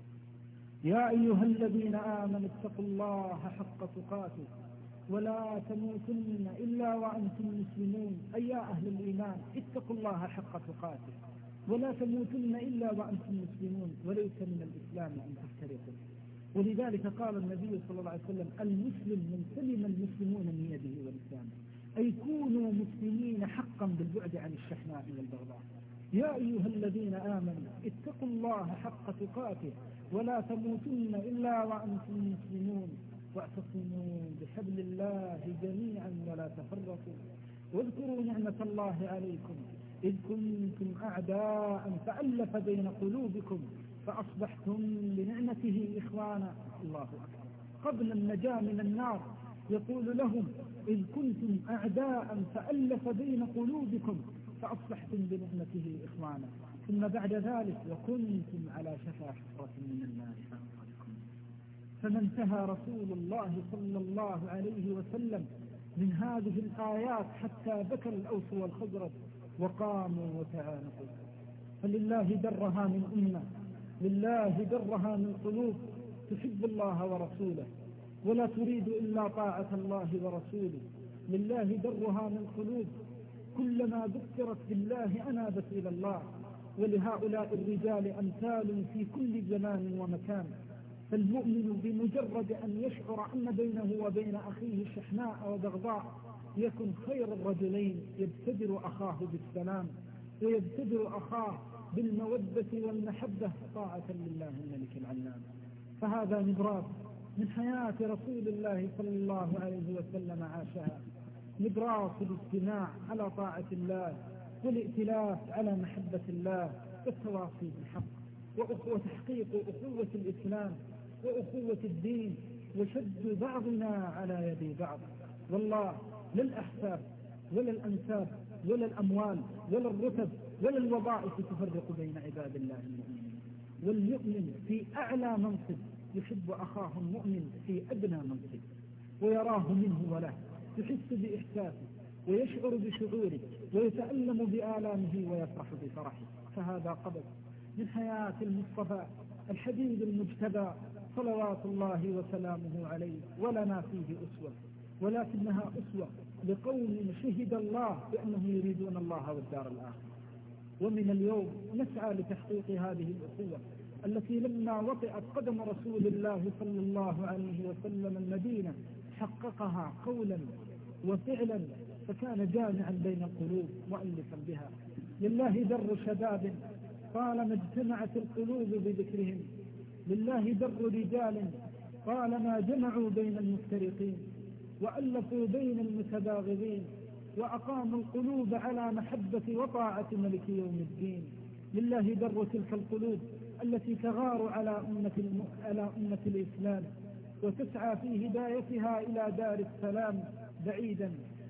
يا أيها الذين آمنوا اتقوا الله حق تقاته ولا تموتن إلا وأنتم مسلمون. أي يا أهل الإيمان اتقوا الله حق تقاته ولا تموتن إلا وأنتم مسلمون، وليس من الإسلام أن تفترقوا. ولذلك قال النبي صلى الله عليه وسلم المسلم من سلم المسلمون من يده ولسانه، أي كونوا مسلمين حقا بالبعد عن الشحناء والبغضاء. يا أيها الذين آمنوا اتقوا الله حق تقاته ولا تموتن إلا وأنتم مسلمون واعتصموا بحبل الله جميعا ولا تفرقوا واذكروا نعمة الله عليكم إذ كنتم أعداء فألف بين قلوبكم فأصبحتم بنعمته إخوانا. الله أكبر. قبل النجاة من النار يقول لهم إذ كنتم أعداء فألف بين قلوبكم فأصبحتم بنعمته إخوانا. ثم بعد ذلك وكنتم على شفا حفرة من النار فأنقذكم. فما انتهى رسول الله صلى الله عليه وسلم من هذه الآيات حتى بكى الأوس والخزرج وقاموا وتعانقوا. فلله درها من أمة، لله درها من قلوب تحب الله ورسوله ولا تريد إلا طاعة الله ورسوله. لله درها من قلوب كلما ذكرت بالله أنابت إلى الله. ولهؤلاء الرجال أمثال في كل زمان ومكان. فالمؤمن بمجرد أن يشعر أن بينه وبين أخيه شحناء وبغضاء يكن خير الرجلين يبتدر أخاه بالسلام ويبتدر أخاه بالمودة والمحبة طاعة لله الملك العلام. فهذا نبراس من حياة رسول الله صلى الله عليه وسلم عاشها، نبراس الاجتماع على طاعة الله والائتلاف على محبة الله والتواصي بالحق وتحقيق أخوة الإسلام وأخوة الدين وشد بعضنا على يد بعض. والله لا الأحساب ولا الأنساب ولا الأموال ولا الرتب ولا الوظائف تفرق بين عباد الله المؤمنين. والمؤمن في أعلى منصب يحب أخاه المؤمن في أدنى منصب ويراه منه وله، يحس بإحساسه ويشعر بشعوره ويتألم بآلامه ويفرح بفرحه. فهذا قبل من حياة المصطفى الحبيب المجتبى صلوات الله وسلامه عليه. ولنا فيه أسوة، ولكنها أسوة لقوم شهد الله بأنهم يريدون الله والدار الآخرة. ومن اليوم نسعى لتحقيق هذه الأخوة التي لما وطئت قدم رسول الله صلى الله عليه وسلم المدينة حققها قولا وفعلا، فكان جامعا بين القلوب مؤلفا بها. لله در شباب طالما اجتمعت القلوب بذكرهم، لله در رجال طالما جمعوا بين المفترقين وألفوا بين المتباغضين وأقاموا القلوب على محبة وطاعة ملك يوم الدين. لله در تلك القلوب التي تغار على أمة الإسلام وتسعى في هدايتها إلى دار السلام بعيدا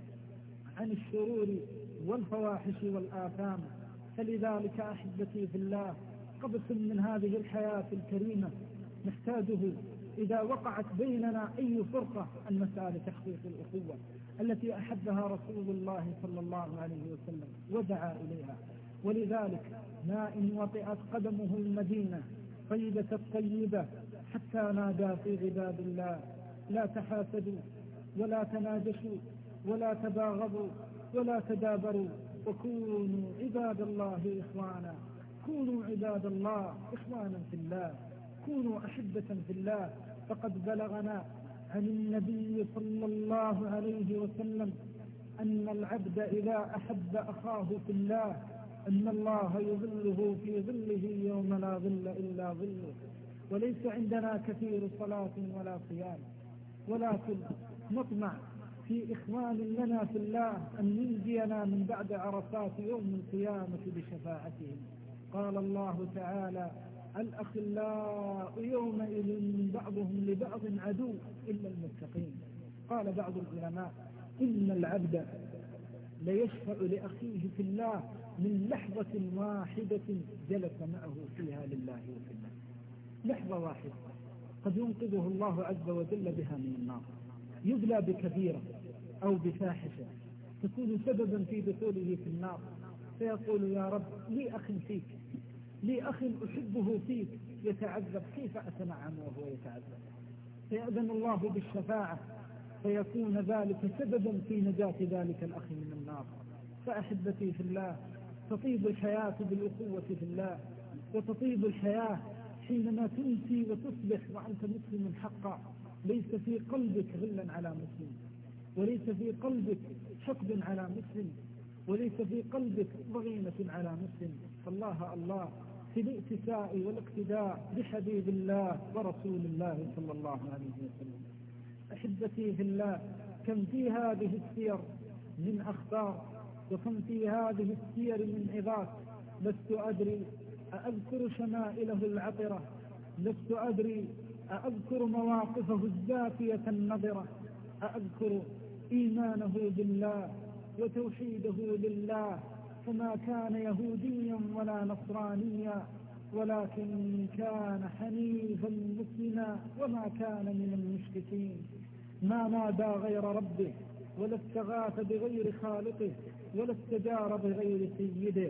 عن الشرور والفواحش والآثام. فلذلك أحبتي في الله قبس من هذه الحياة الكريمة نحتاجه إذا وقعت بيننا أي فرقة أن نسعى لتحقيق الأخوة التي أحبها رسول الله صلى الله عليه وسلم ودعا إليها. ولذلك ما إن وطئت قدمه المدينة طيبة الطيبة حتى نادى في عباد الله لا تحاسدوا ولا تناجشوا ولا تباغضوا ولا تدابروا وكونوا عباد الله إخوانا. كونوا عباد الله إخوانا في الله، كونوا أحبة في الله. فقد بلغنا عن النبي صلى الله عليه وسلم أن العبد إذا أحب أخاه في الله أن الله يظله في ظله يوم لا ظل إلا ظله. وليس عندنا كثير صلاة ولا صيام، ولكن نطمع في إخوان لنا في الله أن ينجينا من بعد عرصات يوم القيامة بشفاعتهم. قال الله تعالى الأخلاء يومئذ بعضهم لبعض عدو إلا المتقين. قال بعض العلماء إن العبد ليشفع لأخيه في الله من لحظة واحدة جلس معه فيها لله وفي الله. لحظة واحدة قد ينقذه الله عز وجل بها من النار، يبلى بكبيرة أو بفاحشة تكون سببا في دخوله في النار، فيقول يا رب لي أخ فيك، لي أخ أحبه فيك يتعذب، كيف أتنعم وهو يتعذب؟ فيأذن الله بالشفاعة فيكون ذلك سببا في نجاة ذلك الأخ من النار. فأحبتي في الله تطيب الحياة بالأخوة في الله، وتطيب الحياة حينما تمسي وتصبح وأنت مسلم حقا، ليس في قلبك غلا على مسلم، وليس في قلبك حقد على مسلم، وليس في قلبك ضغينة على مسلم. فالله الله في الائتساء والاقتداء بحبيب الله ورسول الله صلى الله عليه وسلم. أحبتي في الله كم في هذه السير من أخبار وكم في هذه السير من عظات لست أدري أأذكر شمائله العطرة، لست أدري أأذكر مواقفه الزاكية النظرة، أأذكر إيمانه بالله وتوحيده لله، فما كان يهوديا ولا نصرانيا، ولكن كان حنيفا مسلما وما كان من المشركين، ما نادى غير ربه ولا استغاث بغير خالقه ولا استجار بغير سيده.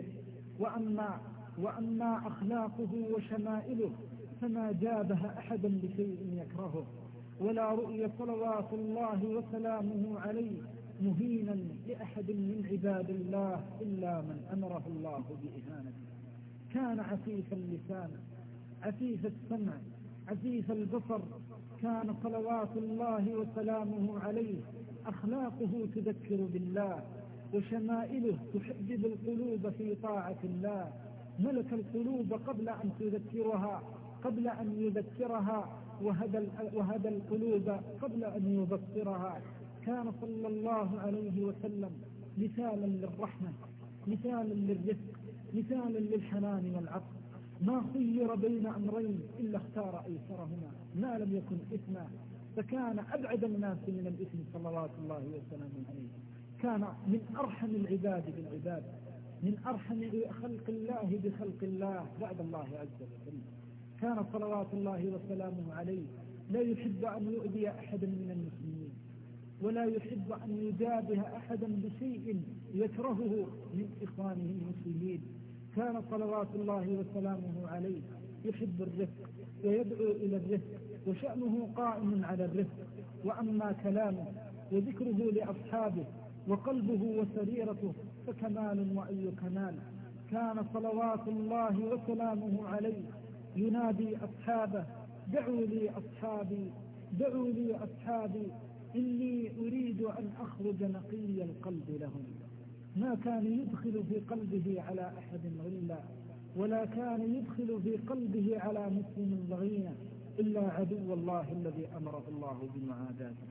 وأما أخلاقه وشمائله فما جابه أحدا بشيء يكرهه، ولا رؤي صلوات الله وسلامه عليه مهينا لأحد من عباد الله إلا من أمره الله بإهانته. كان عفيف اللسان، عفيف السمع، عفيف البصر، كان صلوات الله وسلامه عليه أخلاقه تذكر بالله، وشمائله تحبب القلوب في طاعة الله، ملك القلوب قبل أن تذكرها، قبل أن يذكرها، وهدى القلوب قبل أن يبصرها. كان صلى الله عليه وسلم مثالا للرحمة، مثالا للرفق، مثالا للحنان والعطف، ما خير بين أمرين إلا اختار أيسرهما ما لم يكن إثما، فكان أبعد الناس من الإثم صلوات الله وسلامه عليه. كان من أرحم العباد بالعباد، من أرحم خلق الله بخلق الله بعد الله عز وجل. كان صلوات الله وسلامه عليه لا يحب أن يؤذي أحدا من المسلمين، ولا يحب أن يجابه أحدا بشيء يكرهه من إخوانه المسلمين. كان صلوات الله وسلامه عليه يحب الرفق ويدعو إلى الرفق، وشأنه قائم على الرفق. وأما كلامه وذكره لأصحابه وقلبه وسريرته فكمال وأي كمال. كان صلوات الله وسلامه عليه ينادي أصحابه: دعوا لي أصحابي، دعوا لي أصحابي، إني أريد أن أخرج نقي القلب لهم. ما كان يدخل في قلبه على أحد غلا، ولا كان يدخل في قلبه على مسلم بغيا إلا عدو الله الذي أمره الله بمعاداته.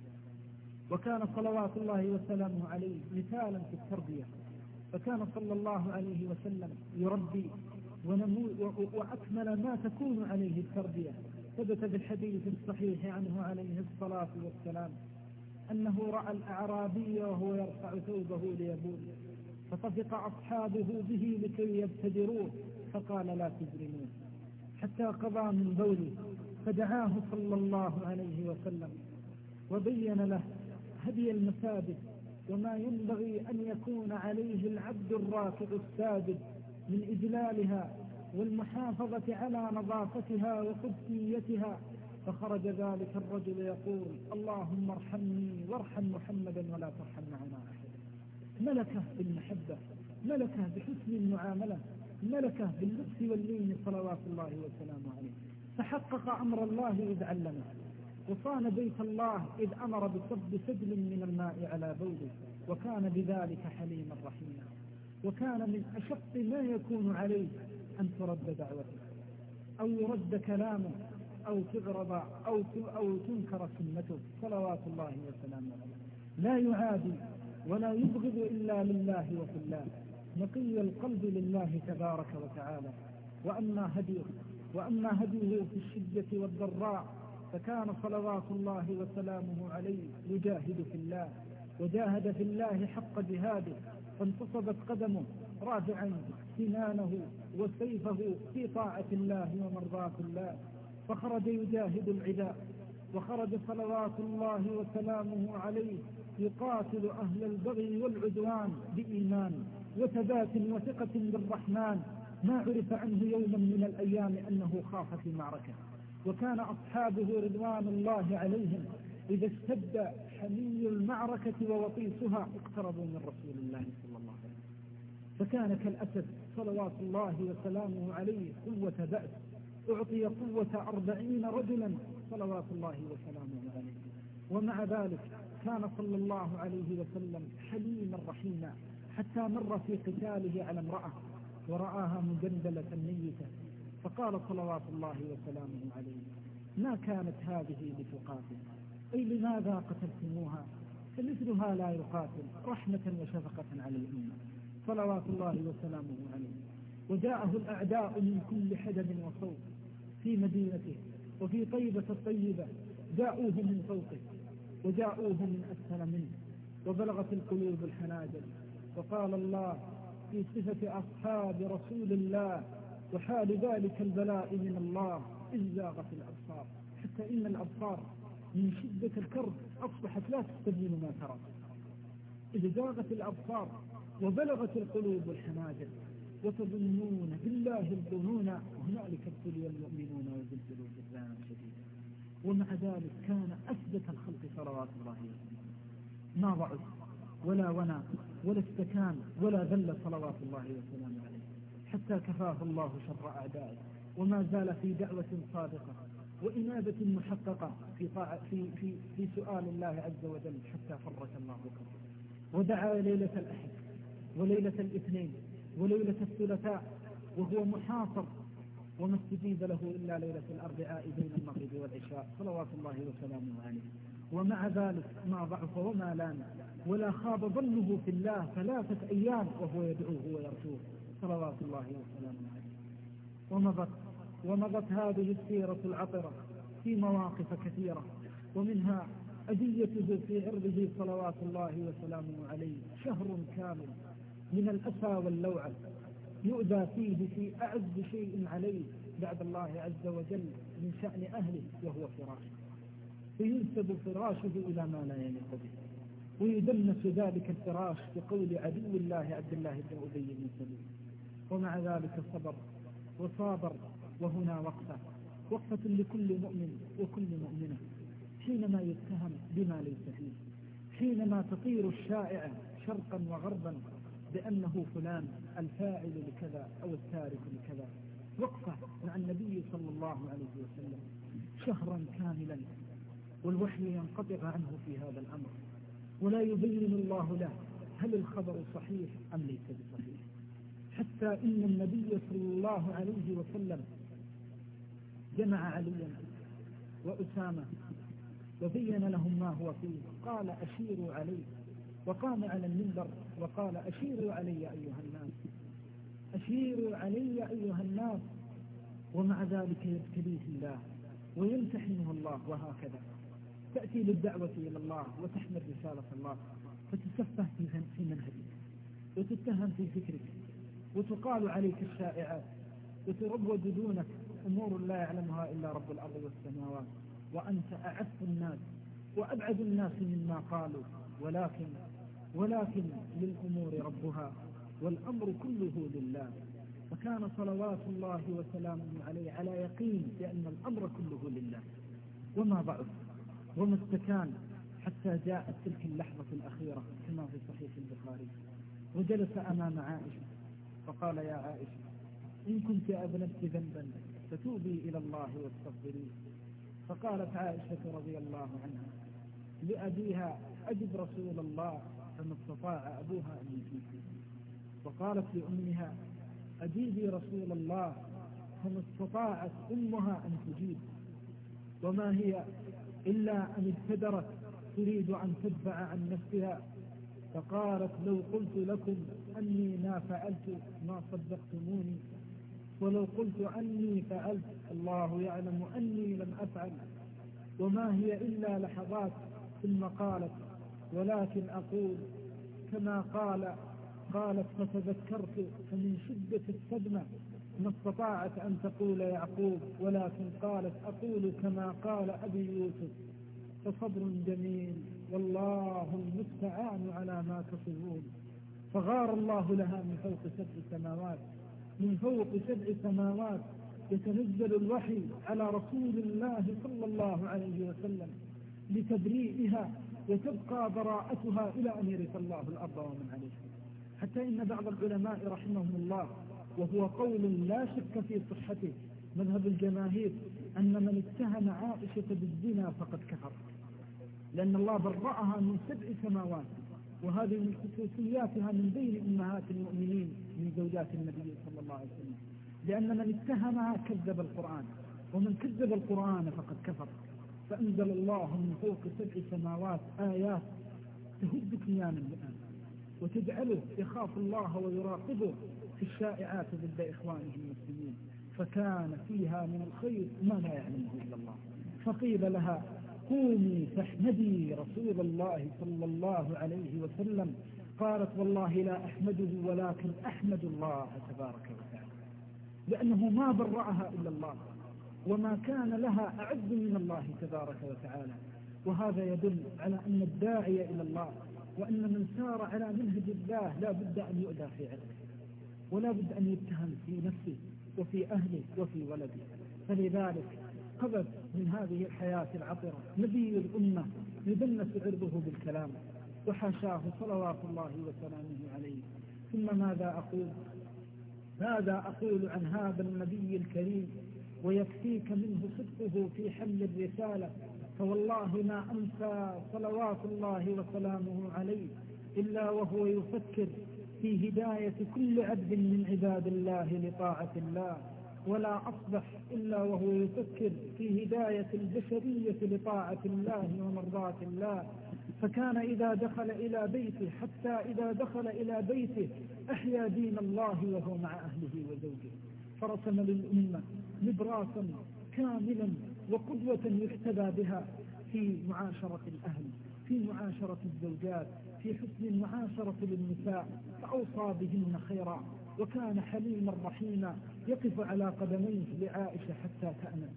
وكان صلوات الله وسلامه عليه مثالا في التربية، فكان صلى الله عليه وسلم يربي وأكمل ما تكون عليه التربية. ثبت بالحديث الصحيح عنه عليه الصلاة والسلام أنه رأى الأعرابي وهو يرفع ثوبه ليبول، فطفق أصحابه به لكي يبتدروه، فقال: لا تجرموه، حتى قضى من بوله، فدعاه صلى الله عليه وسلم وبين له هدي المساجد وما ينبغي أن يكون عليه العبد الراكع الساجد من إجلالها والمحافظة على نظافتها وقدسيتها. فخرج ذلك الرجل يقول: اللهم ارحمني وارحم محمدا ولا ترحم معنا أحد. ملكه بالمحبة، ملكه بحسن المعاملة، ملكه باللطف واللين صلوات الله وسلامه عليه. فحقق أمر الله إذ علمه، وصان بيت الله إذ أمر بصب سجل من الماء على بوله، وكان بذلك حليما رحيما. وكان من أشق ما يكون عليه أن ترد دعوته أو يرد كلامه أو تغرب أو تنكر سنته صلوات الله وسلامه عليه. لا يعادي ولا يبغض إلا لله وفي الله، نقي القلب لله تبارك وتعالى. وأما هديه في الشدة والضراء فكان صلوات الله وسلامه عليه يجاهد في الله، وجاهد في الله حق جهاده، فانتصبت قدمه رافعا سنانه وسيفه في طاعة الله ومرضاة الله، فخرج يجاهد العداء. وخرج صلوات الله وسلامه عليه يقاتل أهل البغي والعدوان بإيمان وثبات وثقة بالرحمن، ما عرف عنه يوما من الأيام أنه خاف في معركة. وكان أصحابه رضوان الله عليهم إذا اشتد حمي المعركة ووطيسها اقتربوا من رسول الله صلى الله عليه وسلم، فكان كالأسد صلوات الله وسلامه عليه قوة بأس، أعطي قوة 40 رجلا صلوات الله وسلامه عليه. ومع ذلك كان صلى الله عليه وسلم حليما رحيما، حتى مر في قتاله على امرأة ورآها مجندلة ميتة، فقال صلوات الله وسلامه عليه: ما كانت هذه لتقاتل، أي لماذا قتلتموها؟ فمثلها لا يقاتل رحمة وشفقة على الأمة صلوات الله وسلامه عليه. وجاءه الأعداء من كل حدب وصوب في مدينته وفي طيبة الطيبة، جاءوه من فوقه وجاءوه من أسفل منه، وبلغت القلوب الحناجر. وقال الله في صفة أصحاب رسول الله وحال ذلك البلاء من الله إذ زاغت الأبصار، حتى إن الأبصار من شدة الكرب أصبحت لا تستبين ما ترى. إذ زاغت الأبصار وبلغت القلوب الحناجر وتظنون بالله الظنون هنالك ابتلي المؤمنون وزلزلوا زلزالا شديدا. ومع ذلك كان أثبت الخلق صلوات الله وسلامه، ما ضعف ولا ونى ولا استكان ولا ذل صلوات الله وسلامه عليه، حتى كفاه الله شر أعدائه، وما زال في دعوة صادقة وإنابة محققة في سؤال الله عز وجل حتى فرج الله كربه. ودعا ليلة الأحد وليلة الاثنين وليلة الثلاثاء وهو محاصر، وما استجيب له إلا ليلة الأربعاء بين المغرب والعشاء صلوات الله وسلامه عليه. ومع ذلك ما ضعف وما لان ولا خاب ظنه في الله 3 أيام وهو يدعوه ويرجوه صلوات الله وسلامه عليه. ومضت هذه السيرة العطرة في مواقف كثيرة، ومنها أذيته في عرضه صلوات الله وسلامه عليه، شهر كامل من الأسى واللوعة يؤذى فيه في أعز شيء عليه بعد الله عز وجل من شأن أهله وهو فراشه، فينسب فراشه إلى ما لا يليق به، ويدنس ذلك الفراش بقول عدو الله عبد الله بن أبي بن سلول. ومع ذلك صبر وصابر. وهنا وقفة لكل مؤمن وكل مؤمنة حينما يتهم بما ليس فيه، حينما تطير الشائعة شرقا وغربا بأنه فلان الفاعل لكذا أو التارك لكذا. وقفة مع النبي صلى الله عليه وسلم شهرا كاملا والوحي ينقطع عنه في هذا الأمر، ولا يبين الله له هل الخبر صحيح أم ليس بصحيح، حتى إن النبي صلى الله عليه وسلم جمع عليا وأسامة وبين لهم ما هو فيه، قال أشيروا عليه، وقام على المنبر وقال أشيروا علي أيها الناس، أشيروا علي أيها الناس. ومع ذلك يبتليه الله ويمتحنه الله، وهكذا تأتي للدعوة إلى الله وتحمل رسالة الله فتسفه في منهجك وتتهم في فكرك وتقال عليك الشائعات وتروج دونك أمور لا يعلمها إلا رب الأرض والسماوات، وأنت أعف الناس وأبعد الناس مما قالوا، ولكن للأمور ربها والأمر كله لله. فكان صلوات الله وسلامه عليه على يقين بأن الأمر كله لله، وما ضعف وما استكان حتى جاءت تلك اللحظة الأخيرة كما في صحيح البخاري، وجلس أمام عائشة فقال يا عائشة إن كنت أذنبت ذنبا فتوبي إلى الله واستغفريه. فقالت عائشة رضي الله عنها لأبيها أجب رسول الله فما استطاع أبوها أن يجيبه، وقالت لأمها أجيبي رسول الله فما استطاعت أمها أن تجيب، وما هي إلا أن ابتدرت تريد أن تدفع عن نفسها، فقالت لو قلت لكم أني ما فعلت ما صدقتموني، ولو قلت أني فعلت الله يعلم أني لم أفعل. وما هي إلا لحظات ثم قالت ولكن أقول كما قالت فتذكرت فمن شدة الصدمة ما استطاعت أن تقول يعقوب، ولكن قالت أقول كما قال أبي يوسف فصبر جميل والله المستعان على ما تصفون. فغار الله لها من فوق 7 سماوات يتنزل الوحي على رسول الله صلى الله عليه وسلم لتبريئها وتبقى براءتها إلى أن يرث الله الأرض ومن عليها. حتى إن بعض العلماء رحمهم الله وهو قول لا شك في صحته مذهب الجماهير أن من اتهم عائشة بالزنا فقد كفر، لأن الله برأها من 7 سماوات، وهذه من خصوصياتها من بين أمهات المؤمنين من زوجات النبي صلى الله عليه وسلم، لأن من اتهمها كذب القرآن، ومن كذب القرآن فقد كفر. فأنزل الله من فوق 7 سماوات آيات تهد كيان الآن وتجعله يخاف الله ويراقبه في الشائعات ضد إخوانه المسلمين، فكان فيها من الخير ما لا يعلمه إلا الله. فقيل لها قومي فاحمدي رسول الله صلى الله عليه وسلم، قالت والله لا أحمده ولكن أحمد الله تبارك وتعالى، لأنه ما برأها إلا الله وما كان لها أعز من الله تبارك وتعالى. وهذا يدل على أن الداعي إلى الله وأن من سار على منهج الله لا بد أن يؤذى في عرضه ولا بد أن يتهم في نفسه وفي أهله وفي ولده. فلذلك قبل من هذه الحياة العطرة نبي الأمة يدنس عرضه بالكلام وحاشاه صلوات الله وسلامه عليه. ثم ماذا أقول عن هذا النبي الكريم، ويكفيك منه صدقه في حمل الرسالة، فوالله ما أنسى صلوات الله وسلامه عليه إلا وهو يفكر في هداية كل عبد من عباد الله لطاعة الله، ولا أصبح إلا وهو يفكر في هداية البشرية لطاعة الله ومرضاة الله. فكان إذا دخل إلى بيته حتى إذا دخل إلى بيته أحيا دين الله وهو مع أهله وزوجه، فرسم للأمة نبراسا كاملا وقدوة يحتذى بها في معاشرة الأهل، في معاشرة الزوجات، في حسن المعاشرة للنساء، فأوصى بهن خيرا وكان حليما رحيما يقف على قدميه لعائشة حتى تأمن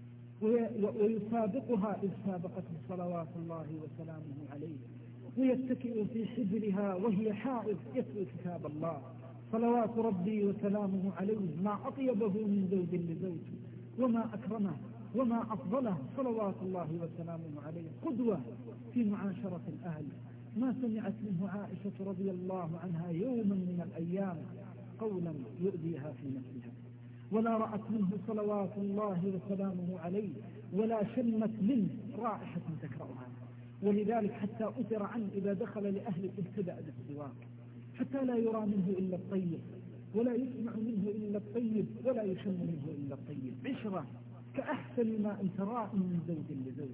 ويسابقها إذ سابقته صلوات الله وسلامه عليه، ويتكئ في حجرها وهي حائض يتلو كتاب الله صلوات ربي وسلامه عليه. ما أطيبه من زوج لزوج وما أكرمه وما أفضله صلوات الله وسلامه عليه، قدوة في معاشرة الأهل. ما سمعت منه عائشة رضي الله عنها يوما من الأيام قولا يؤذيها في نفسها، ولا رأت منه صلوات الله وسلامه عليه ولا شمت منه رائحة تكرهها. ولذلك حتى أثر عنه إذا دخل لأهل ابتدأ بالسواك حتى لا يرى منه إلا الطيب ولا يسمع منه إلا الطيب ولا يشم منه إلا الطيب. عشرة كأحسن ما أنت راء من زوج لزوج.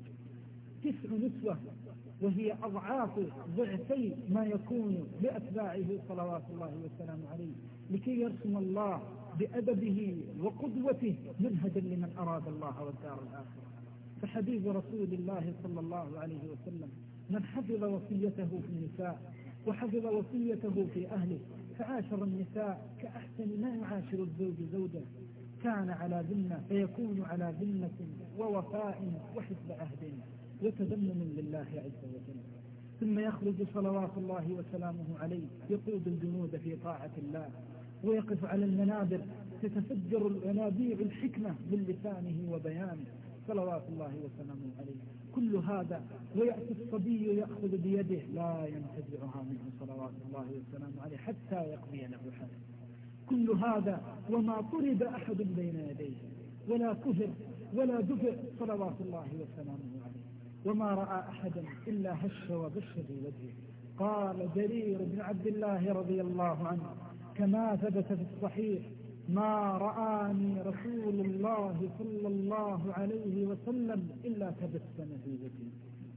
9 نسوة وهي أضعاف ضعفي ما يكون لأتباعه صلوات الله والسلام عليه، لكي يرسم الله بأدبه وقدوته منهجا لمن أراد الله والدار الآخرة. فحبيب رسول الله صلى الله عليه وسلم من حفظ وصيته في النساء وحفظ وصيته في أهله، فعاشر النساء كأحسن ما يعاشر الزوج زوجه، كان على ذمة فيكون على ذمة ووفاء وحفظ عهد وتذمم لله عز وجل. ثم يخرج صلوات الله وسلامه عليه يقود الجنود في طاعة الله، ويقف على المنابر تتفجر الأنابيع الحكمة من لسانه وبيانه صلوات الله وسلامه عليه. كل هذا ويأتي الصبي يأخذ بيده لا ينتزعها منه صلوات الله وسلامه عليه حتى يقضي له حاجة. كل هذا وما طرد أحد بين يديه ولا كهر ولا دفع صلوات الله وسلامه عليه، وما رأى أحدا إلا هش وبش في وجهه. قال جرير بن عبد الله رضي الله عنه كما ثبت في الصحيح ما رآني رسول الله صلى الله عليه وسلم إلا تبسم في وجهه.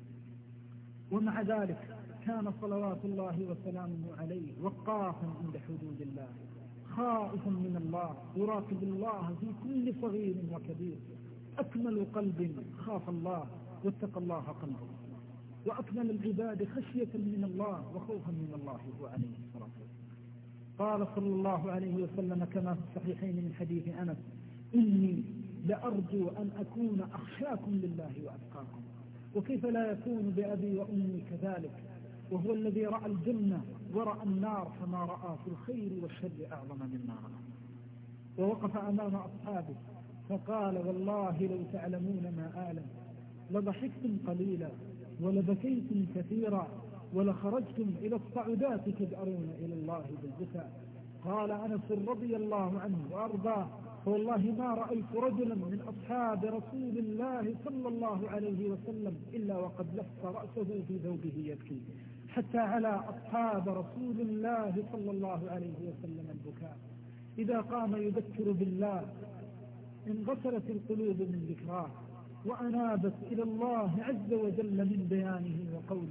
ومع ذلك كان صلوات الله وسلامه عليه وقافا عند حدود الله، خائفا من الله، يراقب الله في كل صغير وكبير. أكمل قلب خاف الله واتقى الله قلبه، وأكمل العباد خشية من الله وخوفا من الله هو عليه الصلاة والسلام. قال صلى الله عليه وسلم كما في الصحيحين من حديث أنس إني لأرجو أن أكون أخشاكم لله وأتقاكم. وكيف لا يكون بأبي وأمي كذلك، وهو الذي رأى الجنة ورأى النار فما رأى في الخير والشر أعظم مما رأى. ووقف أمام أصحابه فقال والله لو تعلمون ما أعلم لضحكتم قليلا ولبكيتم كثيرا ولخرجتم إلى الصعودات تجأرون إلى الله بالبكاء. قال أنس رضي الله عنه وأرضاه فوالله ما رأيت رجلا من أصحاب رسول الله صلى الله عليه وسلم إلا وقد لف رأسه في ثوبه يبكي، حتى على أصحاب رسول الله صلى الله عليه وسلم البكاء. إذا قام يذكر بالله انغسلت القلوب من ذكراه وأنابت إلى الله عز وجل من بيانه وقوله.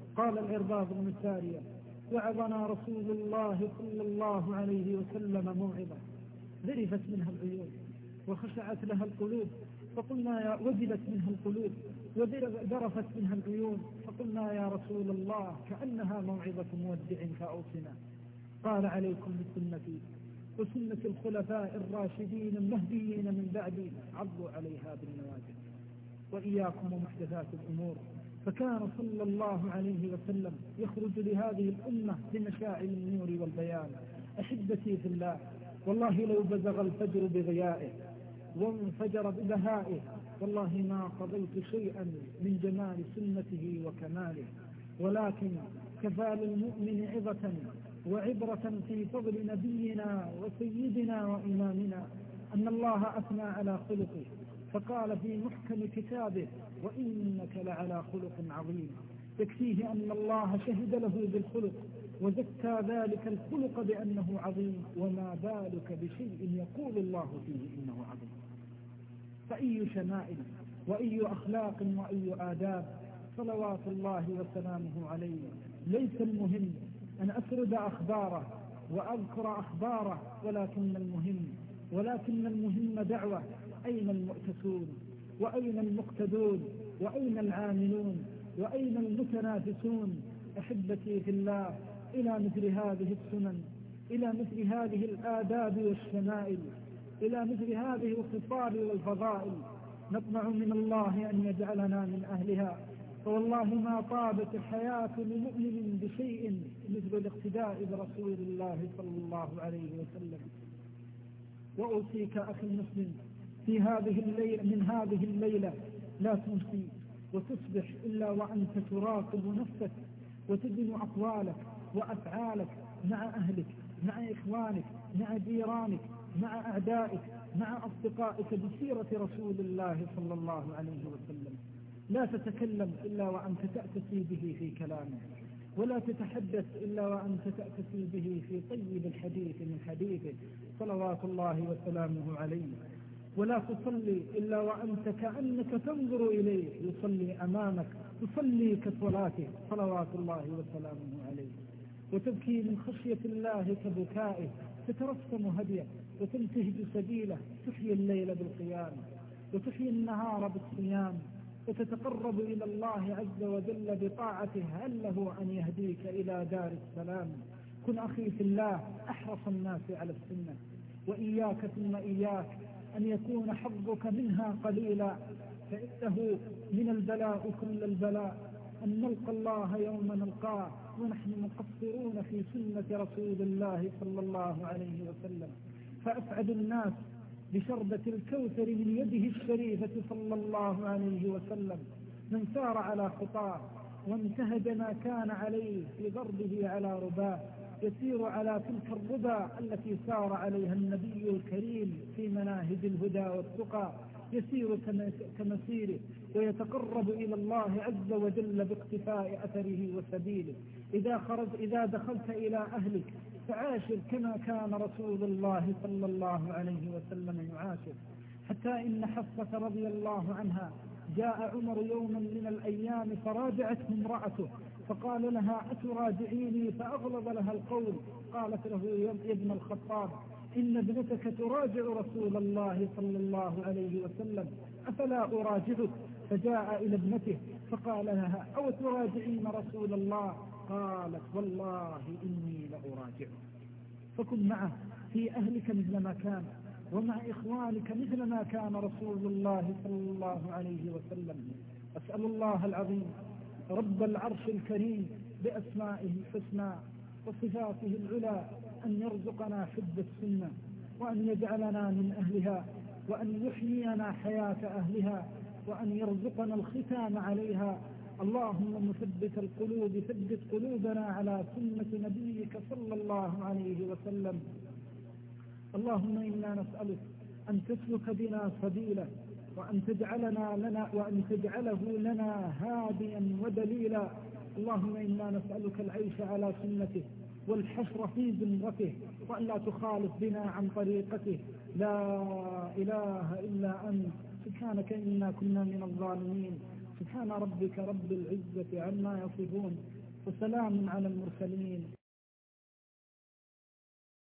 قال العرباض بن سارية: وعظنا رسول الله صلى الله عليه وسلم موعظة ذرفت منها العيون وخشعت لها القلوب، فقلنا وجلت منها القلوب وذرفت منها العيون، فقلنا يا رسول الله كأنها موعظة مودع فأوصنا. قال: عليكم بسنتي وسنة الخلفاء الراشدين المهديين من بعدي، عضوا عليها بالنواجذ، وإياكم ومحدثات الأمور. فكان صلى الله عليه وسلم يخرج لهذه الأمة بمشاعل النور والبيان. أحبتي في الله، والله لو بزغ الفجر بضيائه وانفجر ببهائه والله ما قضيت شيئا من جمال سنته وكماله، ولكن كفى للمؤمن عظة وعبرة في فضل نبينا وسيدنا وإمامنا أن الله أثنى على خلقه، فقال في محكم كتابه: وإنك لعلى خلق عظيم. يكفيه أن الله شهد له بالخلق وزكى ذلك الخلق بأنه عظيم، وما بالك بشيء يقول الله فيه إنه عظيم. فأي شمائل وأي أخلاق وأي آداب، صلوات الله وسلامه عليه. ليس المهم أن أسرد أخباره وأذكر أخباره، ولكن المهم دعوة. أين المؤتسون وأين المقتدون وأين العاملون وأين المتنافسون؟ أحبتي في الله، إلى مثل هذه السنن، إلى مثل هذه الآداب والشمائل، إلى مثل هذه الخصال والفضائل نطمع من الله أن يجعلنا من أهلها. فوالله ما طابت الحياة لمؤمن بشيء مثل الاقتداء برسول الله صلى الله عليه وسلم. وأوصيك أخي المسلم في هذه الليلة لا تمسي وتصبح إلا وأنت تراقب نفسك وتدن أقوالك وأفعالك مع أهلك، مع إخوانك، مع جيرانك، مع أعدائك، مع أصدقائك بسيرة رسول الله صلى الله عليه وسلم. لا تتكلم إلا وأنت تأتسي به في كلامه، ولا تتحدث إلا وأنت تأتسي به في طيب الحديث من حديثه صلوات الله وسلامه عليه. ولا تصلي إلا وأنت كأنك تنظر إليه يصلي أمامك، تصلي كصلاته صلوات الله وسلامه عليه. وتبكي من خشية الله كبكائه، تترسم هديه وتنتهج سبيله، تحيي الليل بالقيام وتحيي النهار بالصيام، وتتقرب إلى الله عز وجل بطاعته. هل له أن يهديك إلى دار السلام؟ كن أخي في الله أحرص الناس على السنة، وإياك ثم إياك أن يكون حظك منها قليلا، فإنه من البلاء كل البلاء أن نلقى الله يوم نلقاه ونحن مقصرون في سنة رسول الله صلى الله عليه وسلم. فأسعد الناس بشربة الكوثر من يده الشريفة صلى الله عليه وسلم من سار على خطاه وانتهج ما كان عليه في ضربه على رباه، يسير على تلك الربا التي سار عليها النبي الكريم في مناهج الهدى والتقى، يسير كمسيره ويتقرب إلى الله عز وجل باقتفاء أثره وسبيله. إذا دخلت إلى أهلك فعاشر كما كان رسول الله صلى الله عليه وسلم يعاشر. حتى إن حفصة رضي الله عنها جاء عمر يوما من الأيام فراجعته امرأته، فقال لها: أتراجعيني؟ فأغلظ لها القول. قالت له: يا ابن الخطاب، إن ابنتك تراجع رسول الله صلى الله عليه وسلم، أفلا أراجعك؟ فجاء إلى ابنته فقال لها: أو تراجعين رسول الله؟ قالت: والله إني لأراجعه. فكن معه في أهلك مثل ما كان، ومع إخوانك مثل ما كان رسول الله صلى الله عليه وسلم. أسأل الله العظيم رب العرش الكريم بأسمائه الحسنى وصفاته العلى أن يرزقنا حب السنة، وأن يجعلنا من أهلها، وأن يحيينا حياة أهلها، وأن يرزقنا الختام عليها. اللهم مثبت القلوب ثبت قلوبنا على سنة نبيك صلى الله عليه وسلم. اللهم إنا نسألك أن تسلك بنا سبيلا، وأن تجعله لنا هاديا ودليلا. اللهم إنا نسألك العيش على سنته والحشر في زمرته، وأن لا تخالف بنا عن طريقته. لا إله إلا أنت سبحانك إنا كنا من الظالمين. سبحان ربك رب العزة عما يصفون، وسلام على المرسلين.